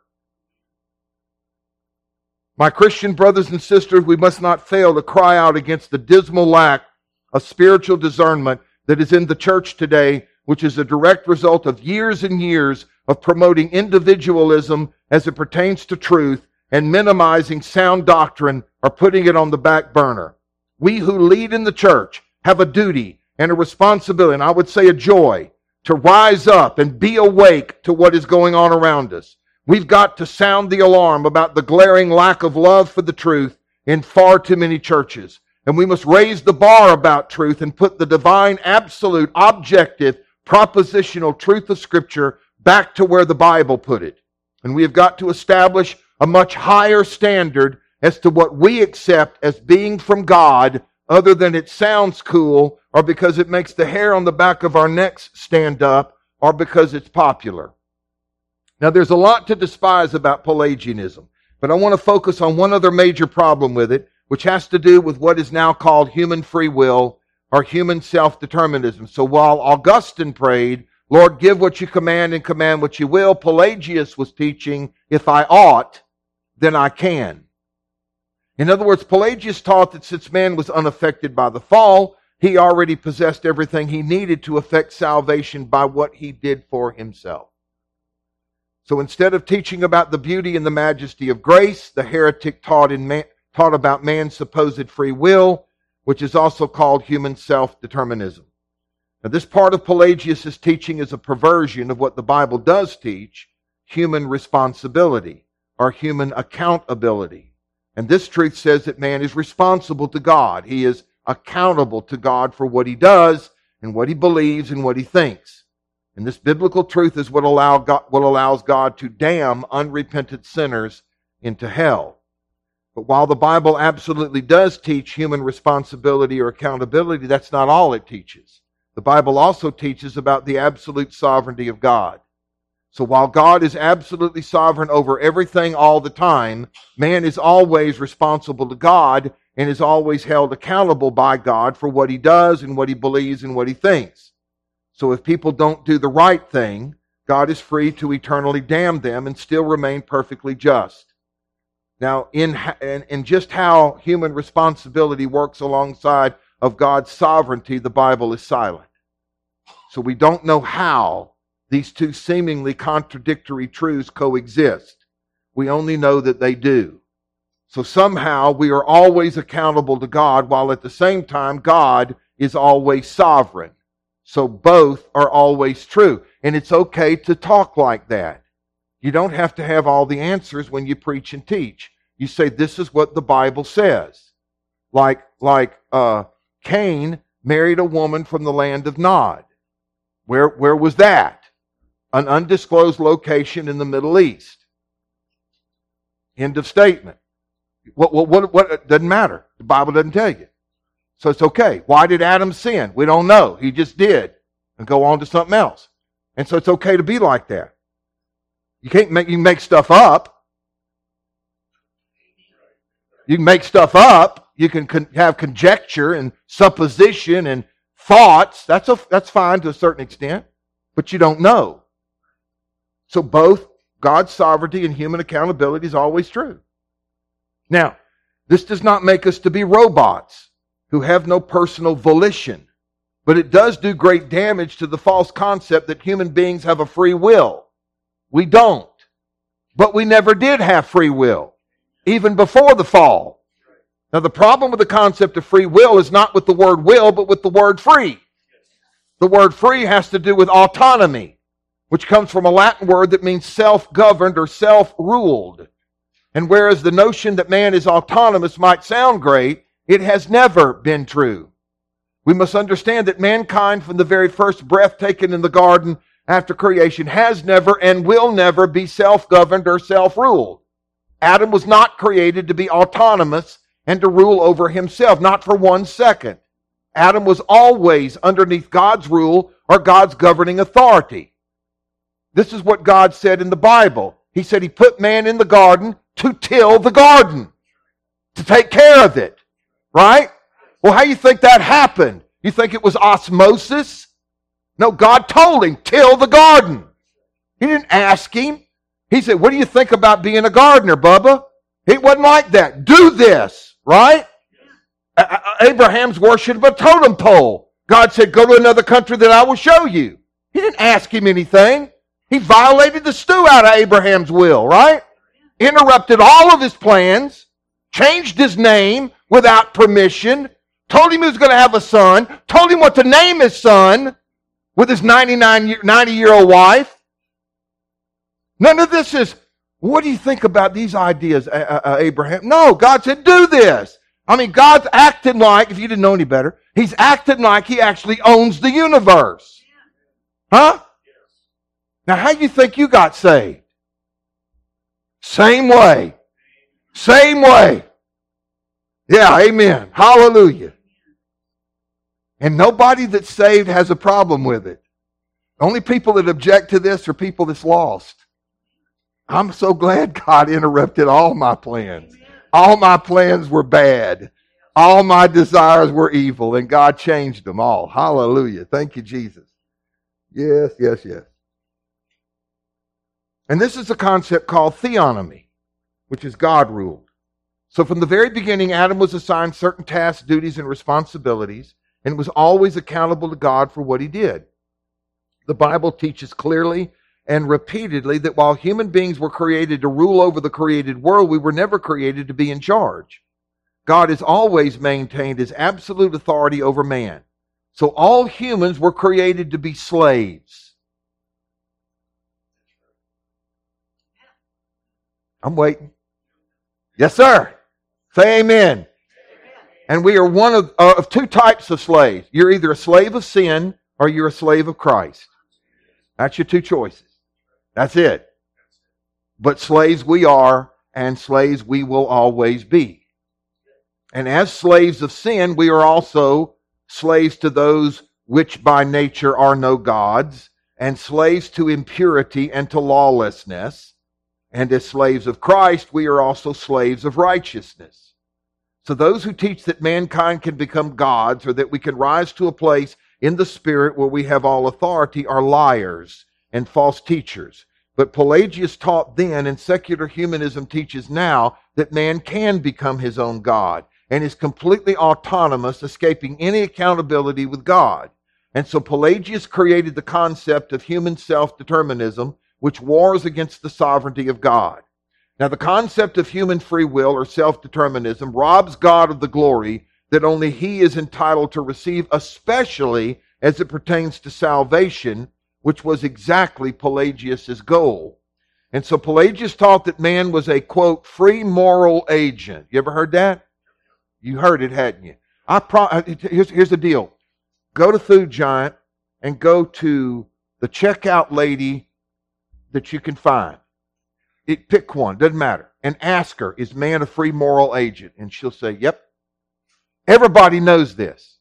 My Christian brothers and sisters, we must not fail to cry out against the dismal lack of spiritual discernment that is in the church today, which is a direct result of years and years of promoting individualism as it pertains to truth and minimizing sound doctrine or putting it on the back burner. We who lead in the church have a duty and a responsibility, and I would say a joy, to rise up and be awake to what is going on around us. We've got to sound the alarm about the glaring lack of love for the truth in far too many churches. And we must raise the bar about truth and put the divine, absolute, objective, propositional truth of Scripture back to where the Bible put it. And we have got to establish a much higher standard as to what we accept as being from God, other than it sounds cool, or because it makes the hair on the back of our necks stand up, or because it's popular. Now, there's a lot to despise about Pelagianism, but I want to focus on one other major problem with it, which has to do with what is now called human free will or human self-determinism. So while Augustine prayed, Lord, give what you command and command what you will, Pelagius was teaching, if I ought, then I can. In other words, Pelagius taught that since man was unaffected by the fall, he already possessed everything he needed to effect salvation by what he did for himself. So instead of teaching about the beauty and the majesty of grace, the heretic taught about man's supposed free will, which is also called human self-determinism. Now, this part of Pelagius' teaching is a perversion of what the Bible does teach, human responsibility or human accountability. And this truth says that man is responsible to God. He is accountable to God for what he does and what he believes and what he thinks. And this biblical truth is what allows God to damn unrepentant sinners into hell. But while the Bible absolutely does teach human responsibility or accountability, that's not all it teaches. The Bible also teaches about the absolute sovereignty of God. So while God is absolutely sovereign over everything all the time, man is always responsible to God and is always held accountable by God for what he does and what he believes and what he thinks. So if people don't do the right thing, God is free to eternally damn them and still remain perfectly just. Now, in just how human responsibility works alongside of God's sovereignty, the Bible is silent. So we don't know how these two seemingly contradictory truths coexist. We only know that they do. So somehow we are always accountable to God, while at the same time God is always sovereign. So both are always true. And it's okay to talk like that. You don't have to have all the answers when you preach and teach. You say, this is what the Bible says. Like Cain married a woman from the land of Nod. Where was that? An undisclosed location in the Middle East. End of statement. What doesn't matter. The Bible doesn't tell you. So it's okay. Why did Adam sin? We don't know. He just did. And go on to something else. And so it's okay to be like that. You can make stuff up. You can make stuff up. You can have conjecture and supposition and thoughts. That's fine to a certain extent. But you don't know. So both God's sovereignty and human accountability is always true. Now, this does not make us to be robots who have no personal volition. But it does do great damage to the false concept that human beings have a free will. We don't. But we never did have free will, even before the fall. Now, the problem with the concept of free will is not with the word will, but with the word free. The word free has to do with autonomy, which comes from a Latin word that means self-governed or self-ruled. And whereas the notion that man is autonomous might sound great, it has never been true. We must understand that mankind, from the very first breath taken in the garden after creation, has never and will never be self-governed or self-ruled. Adam was not created to be autonomous and to rule over himself, not for 1 second. Adam was always underneath God's rule or God's governing authority. This is what God said in the Bible. He said he put man in the garden to till the garden. to take care of it. Right? Well, how do you think that happened? You think it was osmosis? No, God told him, till the garden. He didn't ask him. He said, what do you think about being a gardener, Bubba? It wasn't like that. Do this, right? Abraham's worshiped a totem pole. God said, go to another country that I will show you. He didn't ask him anything. He violated the stew out of Abraham's will, right? Interrupted all of his plans, changed his name without permission, told him he was going to have a son, told him what to name his son with his 90-year-old wife. None of this is, what do you think about these ideas, Abraham? No, God said, do this. I mean, God's acting like, if you didn't know any better, he's acting like he actually owns the universe. Huh? Now, how do you think you got saved? Same way. Same way. Yeah, amen. Hallelujah. And nobody that's saved has a problem with it. Only people that object to this are people that's lost. I'm so glad God interrupted all my plans. All my plans were bad. All my desires were evil, and God changed them all. Hallelujah. Thank you, Jesus. Yes, yes, yes. And this is a concept called theonomy, which is God ruled. So from the very beginning, Adam was assigned certain tasks, duties, and responsibilities, and was always accountable to God for what he did. The Bible teaches clearly and repeatedly that while human beings were created to rule over the created world, we were never created to be in charge. God has always maintained his absolute authority over man. So all humans were created to be slaves. I'm waiting. Yes, sir. Say amen. And we are one of two types of slaves. You're either a slave of sin or you're a slave of Christ. That's your two choices. That's it. But slaves we are, and slaves we will always be. And as slaves of sin, we are also slaves to those which by nature are no gods, and slaves to impurity and to lawlessness. And as slaves of Christ, we are also slaves of righteousness. So those who teach that mankind can become gods, or that we can rise to a place in the Spirit where we have all authority, are liars and false teachers. But Pelagius taught then, and secular humanism teaches now, that man can become his own God and is completely autonomous, escaping any accountability with God. And so Pelagius created the concept of human self-determinism, which wars against the sovereignty of God. Now, the concept of human free will or self-determinism robs God of the glory that only he is entitled to receive, especially as it pertains to salvation, which was exactly Pelagius' goal. And so Pelagius taught that man was a, quote, free moral agent. You ever heard that? You heard it, hadn't you? Here's the deal. Go to Food Giant and go to the checkout lady that you can find. Pick one, doesn't matter. And ask her, is man a free moral agent? And she'll say, yep. Everybody knows this.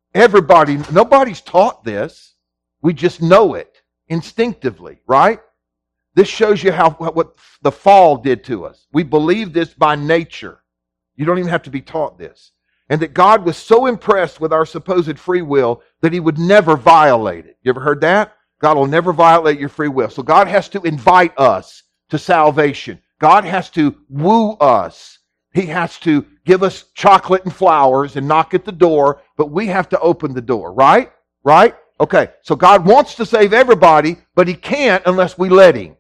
Nobody's taught this. We just know it instinctively, right? This shows you what the fall did to us. We believe this by nature. You don't even have to be taught this. And that God was so impressed with our supposed free will that he would never violate it. You ever heard that? God will never violate your free will. So God has to invite us to salvation. God has to woo us. He has to give us chocolate and flowers and knock at the door, but we have to open the door, right? Right? Okay, so God wants to save everybody, but he can't unless we let him.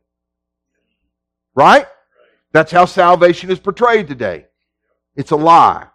Right? That's how salvation is portrayed today. It's a lie.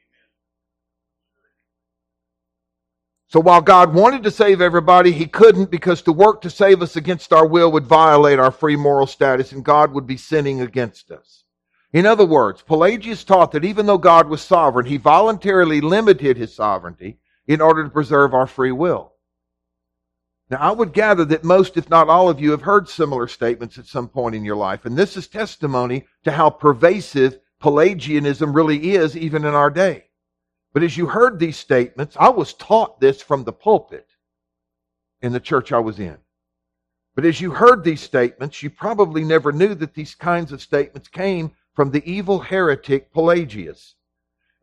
So while God wanted to save everybody, he couldn't, because to work to save us against our will would violate our free moral status, and God would be sinning against us. In other words, Pelagius taught that even though God was sovereign, he voluntarily limited his sovereignty in order to preserve our free will. Now, I would gather that most, if not all of you, have heard similar statements at some point in your life, and this is testimony to how pervasive Pelagianism really is even in our day. But as you heard these statements, I was taught this from the pulpit in the church I was in. But as you heard these statements, you probably never knew that these kinds of statements came from the evil heretic Pelagius.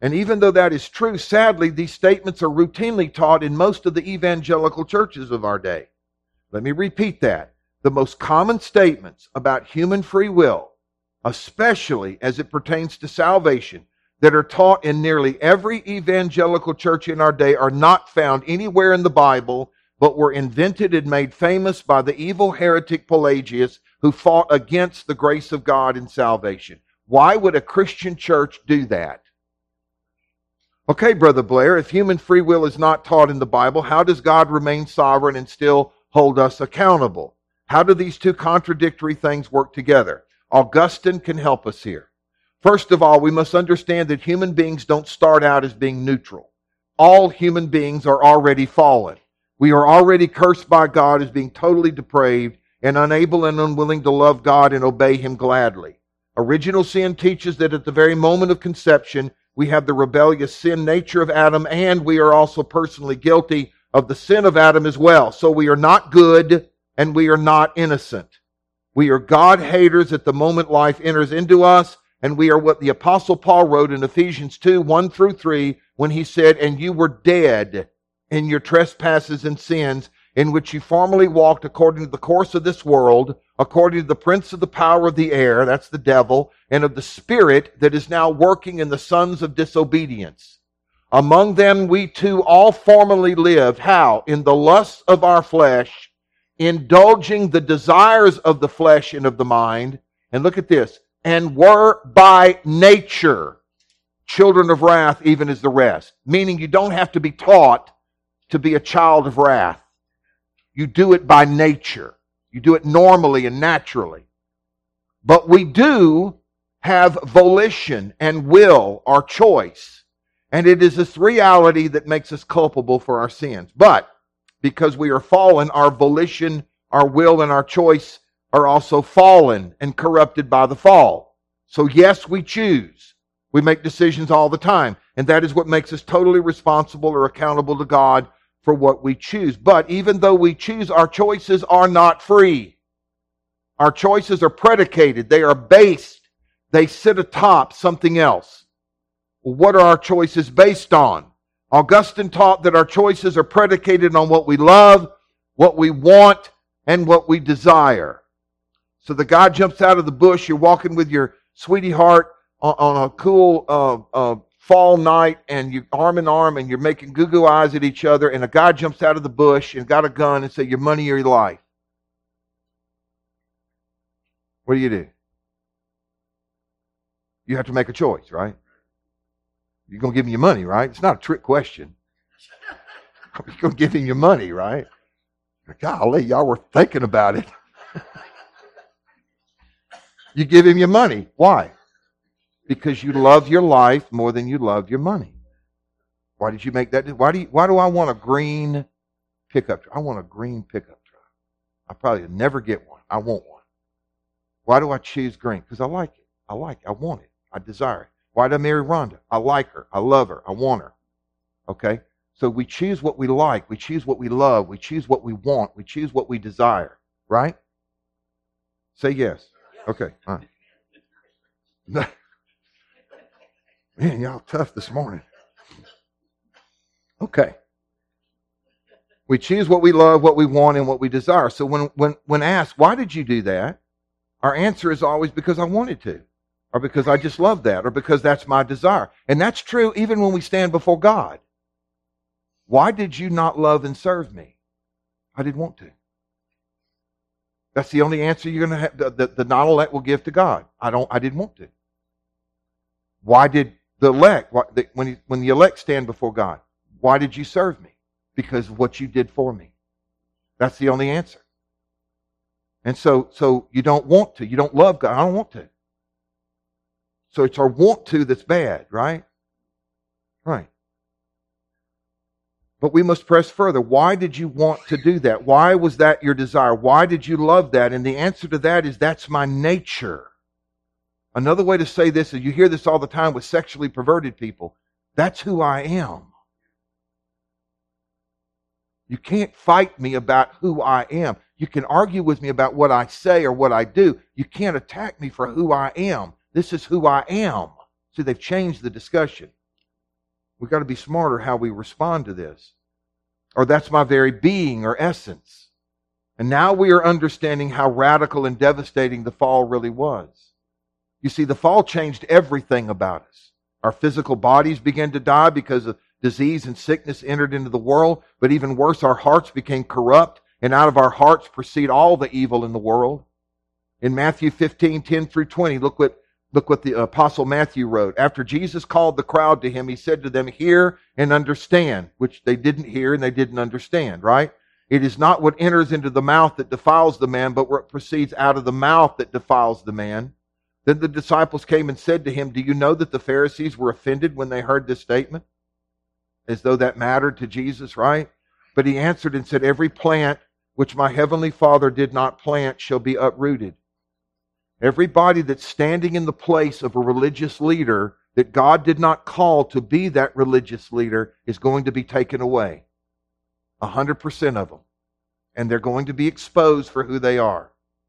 And even though that is true, sadly, these statements are routinely taught in most of the evangelical churches of our day. Let me repeat that. The most common statements about human free will, especially as it pertains to salvation, that are taught in nearly every evangelical church in our day are not found anywhere in the Bible, but were invented and made famous by the evil heretic Pelagius, who fought against the grace of God in salvation. Why would a Christian church do that? Okay, Brother Blair, if human free will is not taught in the Bible, how does God remain sovereign and still hold us accountable? How do these two contradictory things work together? Augustine can help us here. First of all, we must understand that human beings don't start out as being neutral. All human beings are already fallen. We are already cursed by God as being totally depraved and unable and unwilling to love God and obey Him gladly. Original sin teaches that at the very moment of conception, we have the rebellious sin nature of Adam, and we are also personally guilty of the sin of Adam as well. So we are not good and we are not innocent. We are God haters at the moment life enters into us, and we are what the Apostle Paul wrote in Ephesians 2, 1 through 3, when he said, "And you were dead in your trespasses and sins, in which you formerly walked according to the course of this world, according to the prince of the power of the air," that's the devil, "and of the spirit that is now working in the sons of disobedience. Among them we too all formerly lived." How? "In the lusts of our flesh, indulging the desires of the flesh and of the mind." And look at this. "And were by nature children of wrath, even as the rest." Meaning you don't have to be taught to be a child of wrath. You do it by nature. You do it normally and naturally. But we do have volition and will, our choice. And it is this reality that makes us culpable for our sins. But because we are fallen, our volition, our will, and our choice are also fallen and corrupted by the fall. So yes, we choose. We make decisions all the time. And that is what makes us totally responsible or accountable to God for what we choose. But even though we choose, our choices are not free. Our choices are predicated. They are based. They sit atop something else. Well, what are our choices based on? Augustine taught that our choices are predicated on what we love, what we want, and what we desire. So the guy jumps out of the bush. You're walking with your sweetie heart on a cool fall night, and you're arm in arm, and you're making goo-goo eyes at each other, and a guy jumps out of the bush and got a gun and say, "Your money or your life." What do? You have to make a choice, right? You're going to give him your money, right? It's not a trick question. You're going to give him your money, right? Golly, y'all were thinking about it. You give him your money. Why? Because you love your life more than you love your money. Why did you make that? Why do I want a green pickup truck? I want a green pickup truck. I probably never get one. I want one. Why do I choose green? Because I like it. I want it. I desire it. Why did I marry Rhonda? I like her. I love her. I want her. Okay? So we choose what we like. We choose what we love. We choose what we want. We choose what we desire. Right? Say yes. Okay. All right. Man, y'all tough this morning. Okay. We choose what we love, what we want, and what we desire. So when asked, "Why did you do that?" our answer is always, "Because I wanted to," or "Because I just love that," or "Because that's my desire." And that's true even when we stand before God. "Why did you not love and serve me?" "I didn't want to." That's the only answer you're going to have. The non-elect will give to God. I didn't want to. Why did the elect, when the elect stand before God, "Why did you serve me?" "Because of what you did for me." That's the only answer. And so you don't want to. You don't love God. I don't want to. So it's our want to that's bad, right? Right. But we must press further. Why did you want to do that? Why was that your desire? Why did you love that? And the answer to that is, that's my nature. Another way to say this is, you hear this all the time with sexually perverted people. That's who I am. You can't fight me about who I am. You can argue with me about what I say or what I do. You can't attack me for who I am. This is who I am. See, they've changed the discussion. We've got to be smarter how we respond to this. Or that's my very being or essence. And now we are understanding how radical and devastating the fall really was. You see, the fall changed everything about us. Our physical bodies began to die because of disease and sickness entered into the world. But even worse, our hearts became corrupt, and out of our hearts proceed all the evil in the world. In Matthew 15:10-20, look what the Apostle Matthew wrote. After Jesus called the crowd to him, he said to them, "Hear and understand," which they didn't hear and they didn't understand, right? "It is not what enters into the mouth that defiles the man, but what proceeds out of the mouth that defiles the man." Then the disciples came and said to him, "Do you know that the Pharisees were offended when they heard this statement?" As though that mattered to Jesus, right? But he answered and said, "Every plant which my heavenly Father did not plant shall be uprooted." Everybody that's standing in the place of a religious leader that God did not call to be that religious leader is going to be taken away. 100% of them. And they're going to be exposed for who they are.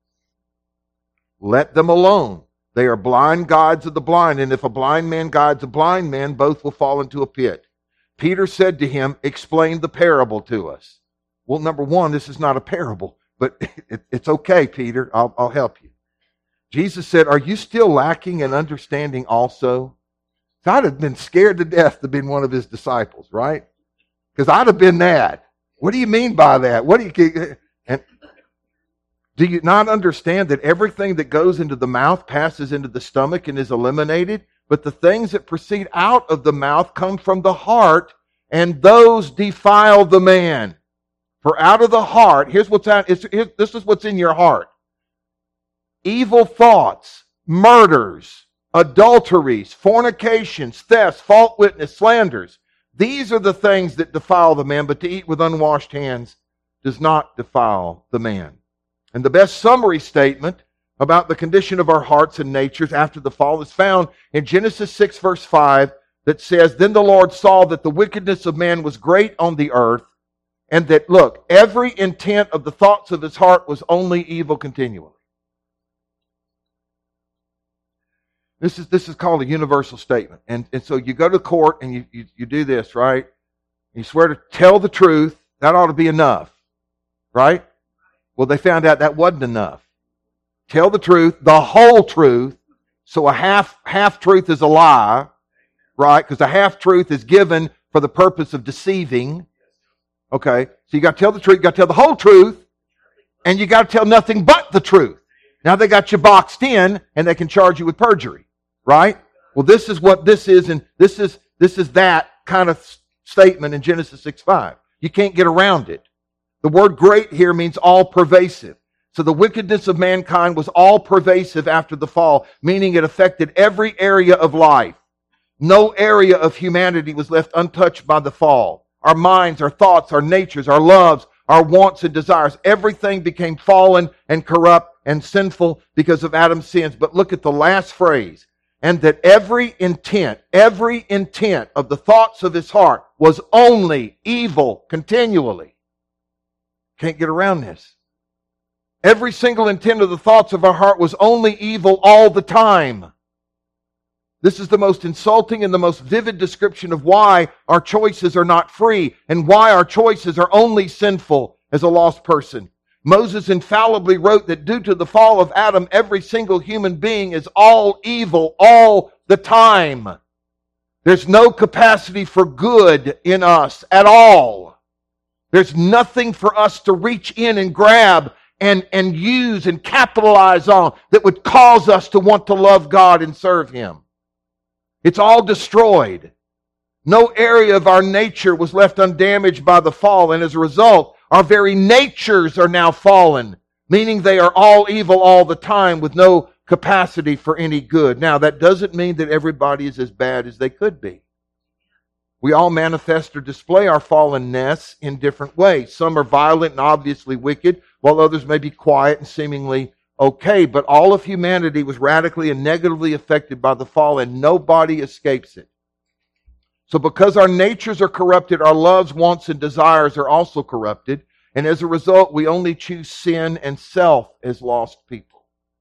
Let them alone. They are blind guides of the blind, and if a blind man guides a blind man, both will fall into a pit. Peter said to him, "Explain the parable to us." Well, number one, this is not a parable, but it's okay, Peter. I'll help you. Jesus said, "Are you still lacking in understanding also?" So I'd have been scared to death to be one of his disciples, right? Because I'd have been that. What do you mean by that? And do you not understand that everything that goes into the mouth passes into the stomach and is eliminated? But the things that proceed out of the mouth come from the heart, and those defile the man. For out of the heart, this is what's in your heart. Evil thoughts, murders, adulteries, fornications, thefts, false witness, slanders. These are the things that defile the man, but to eat with unwashed hands does not defile the man. And the best summary statement about the condition of our hearts and natures after the fall is found in Genesis 6 verse 5 that says, "Then the Lord saw that the wickedness of man was great on the earth, and that," look, "every intent of the thoughts of his heart was only evil continually." This is called a universal statement. And so you go to court and you do this, right? You swear to tell the truth. That ought to be enough, right? Well, they found out that wasn't enough. Tell the truth, the whole truth. So a half truth is a lie, right? Because a half truth is given for the purpose of deceiving. Okay, so you got to tell the truth, you got to tell the whole truth, and you got to tell nothing but the truth. Now they got you boxed in, and they can charge you with perjury, right? Well, this is what this is, and this is that kind of statement in Genesis 6:5. You can't get around it. The word "great" here means all pervasive. So the wickedness of mankind was all pervasive after the fall, meaning it affected every area of life. No area of humanity was left untouched by the fall. Our minds, our thoughts, our natures, our loves, our wants and desires, everything became fallen and corrupt and sinful because of Adam's sins. But look at the last phrase. "And that every intent of the thoughts of his heart was only evil continually." Can't get around this. Every single intent of the thoughts of our heart was only evil all the time. This is the most insulting and the most vivid description of why our choices are not free and why our choices are only sinful as a lost person. Moses infallibly wrote that due to the fall of Adam, every single human being is all evil all the time. There's no capacity for good in us at all. There's nothing for us to reach in and grab and use and capitalize on that would cause us to want to love God and serve Him. It's all destroyed. No area of our nature was left undamaged by the fall, and as a result, our very natures are now fallen, meaning they are all evil all the time with no capacity for any good. Now, that doesn't mean that everybody is as bad as they could be. We all manifest or display our fallenness in different ways. Some are violent and obviously wicked, while others may be quiet and seemingly okay. But all of humanity was radically and negatively affected by the fall, and nobody escapes it. So because our natures are corrupted, our loves, wants, and desires are also corrupted. And as a result, we only choose sin and self as lost people.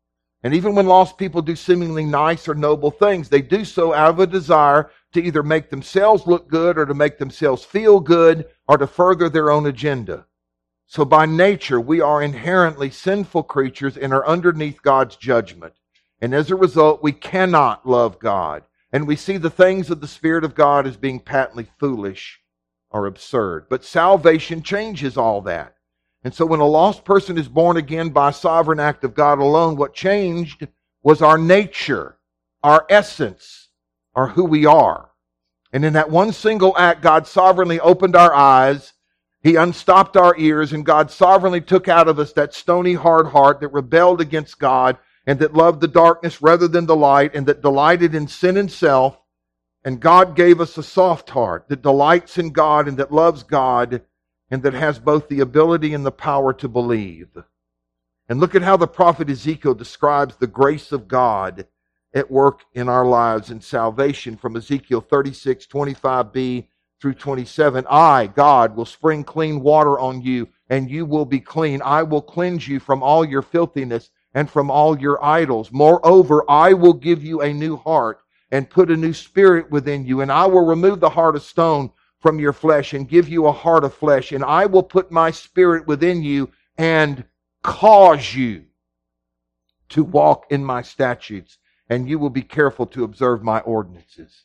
And even when lost people do seemingly nice or noble things, they do so out of a desire to either make themselves look good or to make themselves feel good or to further their own agenda. So by nature, we are inherently sinful creatures and are underneath God's judgment. And as a result, we cannot love God. And we see the things of the Spirit of God as being patently foolish or absurd. But salvation changes all that. And so when a lost person is born again by a sovereign act of God alone, what changed was our nature, our essence, or who we are. And in that one single act, God sovereignly opened our eyes, He unstopped our ears, and God sovereignly took out of us that stony, hard heart that rebelled against God and that loved the darkness rather than the light and that delighted in sin and self. And God gave us a soft heart that delights in God and that loves God and that has both the ability and the power to believe. And look at how the prophet Ezekiel describes the grace of God at work in our lives in salvation from Ezekiel 36, 25b through 27. I, God, will spring clean water on you, and you will be clean. I will cleanse you from all your filthiness and from all your idols. Moreover, I will give you a new heart and put a new spirit within you, and I will remove the heart of stone from your flesh and give you a heart of flesh, and I will put my spirit within you and cause you to walk in my statutes, and you will be careful to observe my ordinances.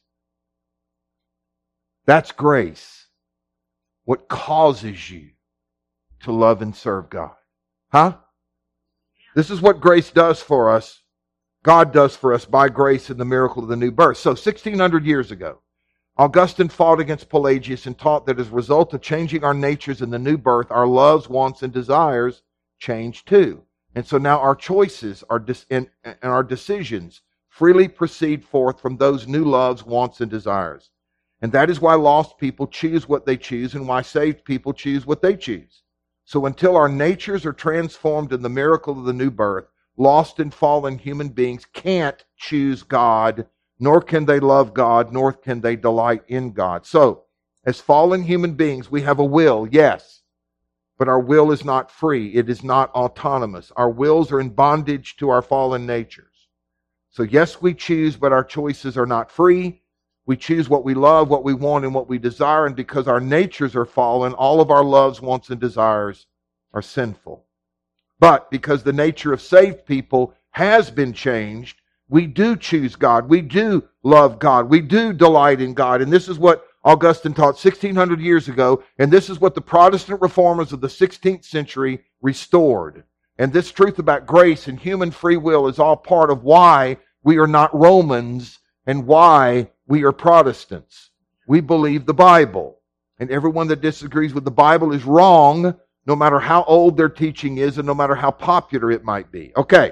That's grace. What causes you to love and serve God. Huh? This is what grace does for us. God does for us by grace in the miracle of the new birth. So 1,600 years ago, Augustine fought against Pelagius and taught that as a result of changing our natures in the new birth, our loves, wants, and desires change too. And so now our choices and our decisions freely proceed forth from those new loves, wants, and desires. And that is why lost people choose what they choose and why saved people choose what they choose. So until our natures are transformed in the miracle of the new birth, lost and fallen human beings can't choose God, nor can they love God, nor can they delight in God. So, as fallen human beings, we have a will, yes, but our will is not free. It is not autonomous. Our wills are in bondage to our fallen natures. So yes, we choose, but our choices are not free. We choose what we love, what we want, and what we desire, and because our natures are fallen, all of our loves, wants, and desires are sinful. But because the nature of saved people has been changed, we do choose God. We do love God. We do delight in God. And this is what Augustine taught 1,600 years ago. And this is what the Protestant reformers of the 16th century restored. And this truth about grace and human free will is all part of why we are not Romans and why we are Protestants. We believe the Bible. And everyone that disagrees with the Bible is wrong, no matter how old their teaching is and no matter how popular it might be. Okay.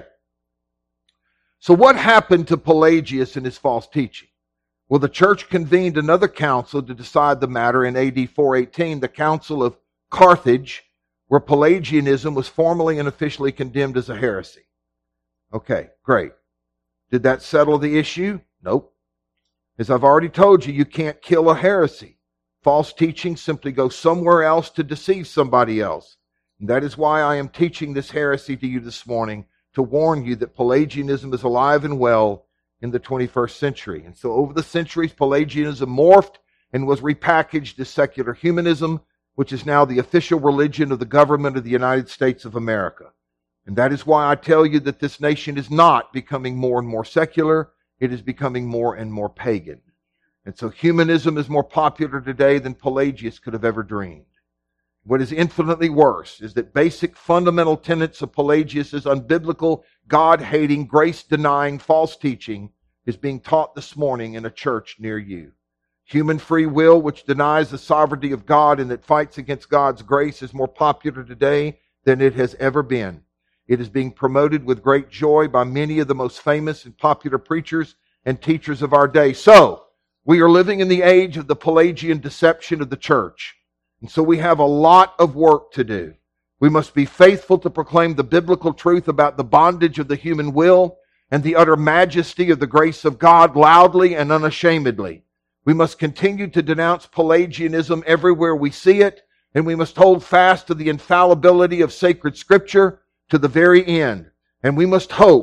So what happened to Pelagius and his false teaching? Well, the church convened another council to decide the matter in AD 418, the Council of Carthage, where Pelagianism was formally and officially condemned as a heresy. Okay, great. Did that settle the issue? Nope. As I've already told you, you can't kill a heresy. False teaching simply goes somewhere else to deceive somebody else. And that is why I am teaching this heresy to you this morning, to warn you that Pelagianism is alive and well in the 21st century. And so over the centuries, Pelagianism morphed and was repackaged as secular humanism, which is now the official religion of the government of the United States of America. And that is why I tell you that this nation is not becoming more and more secular. It is becoming more and more pagan. And so humanism is more popular today than Pelagius could have ever dreamed. What is infinitely worse is that basic fundamental tenets of Pelagius' unbiblical, God-hating, grace-denying false teaching is being taught this morning in a church near you. Human free will, which denies the sovereignty of God and that fights against God's grace, is more popular today than it has ever been. It is being promoted with great joy by many of the most famous and popular preachers and teachers of our day. So, we are living in the age of the Pelagian deception of the church. And so we have a lot of work to do. We must be faithful to proclaim the biblical truth about the bondage of the human will and the utter majesty of the grace of God loudly and unashamedly. We must continue to denounce Pelagianism everywhere we see it, and we must hold fast to the infallibility of sacred Scripture to the very end. And we must hope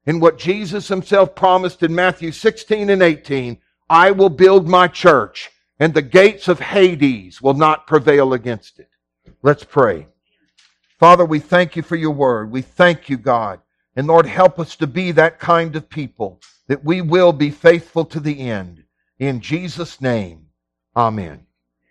in what Jesus himself promised in Matthew 16 and 18, I will build my church, and the gates of Hades will not prevail against it. Let's pray. Father, we thank you for your word. We thank you, God. And Lord, help us to be that kind of people, that we will be faithful to the end. In Jesus' name, amen.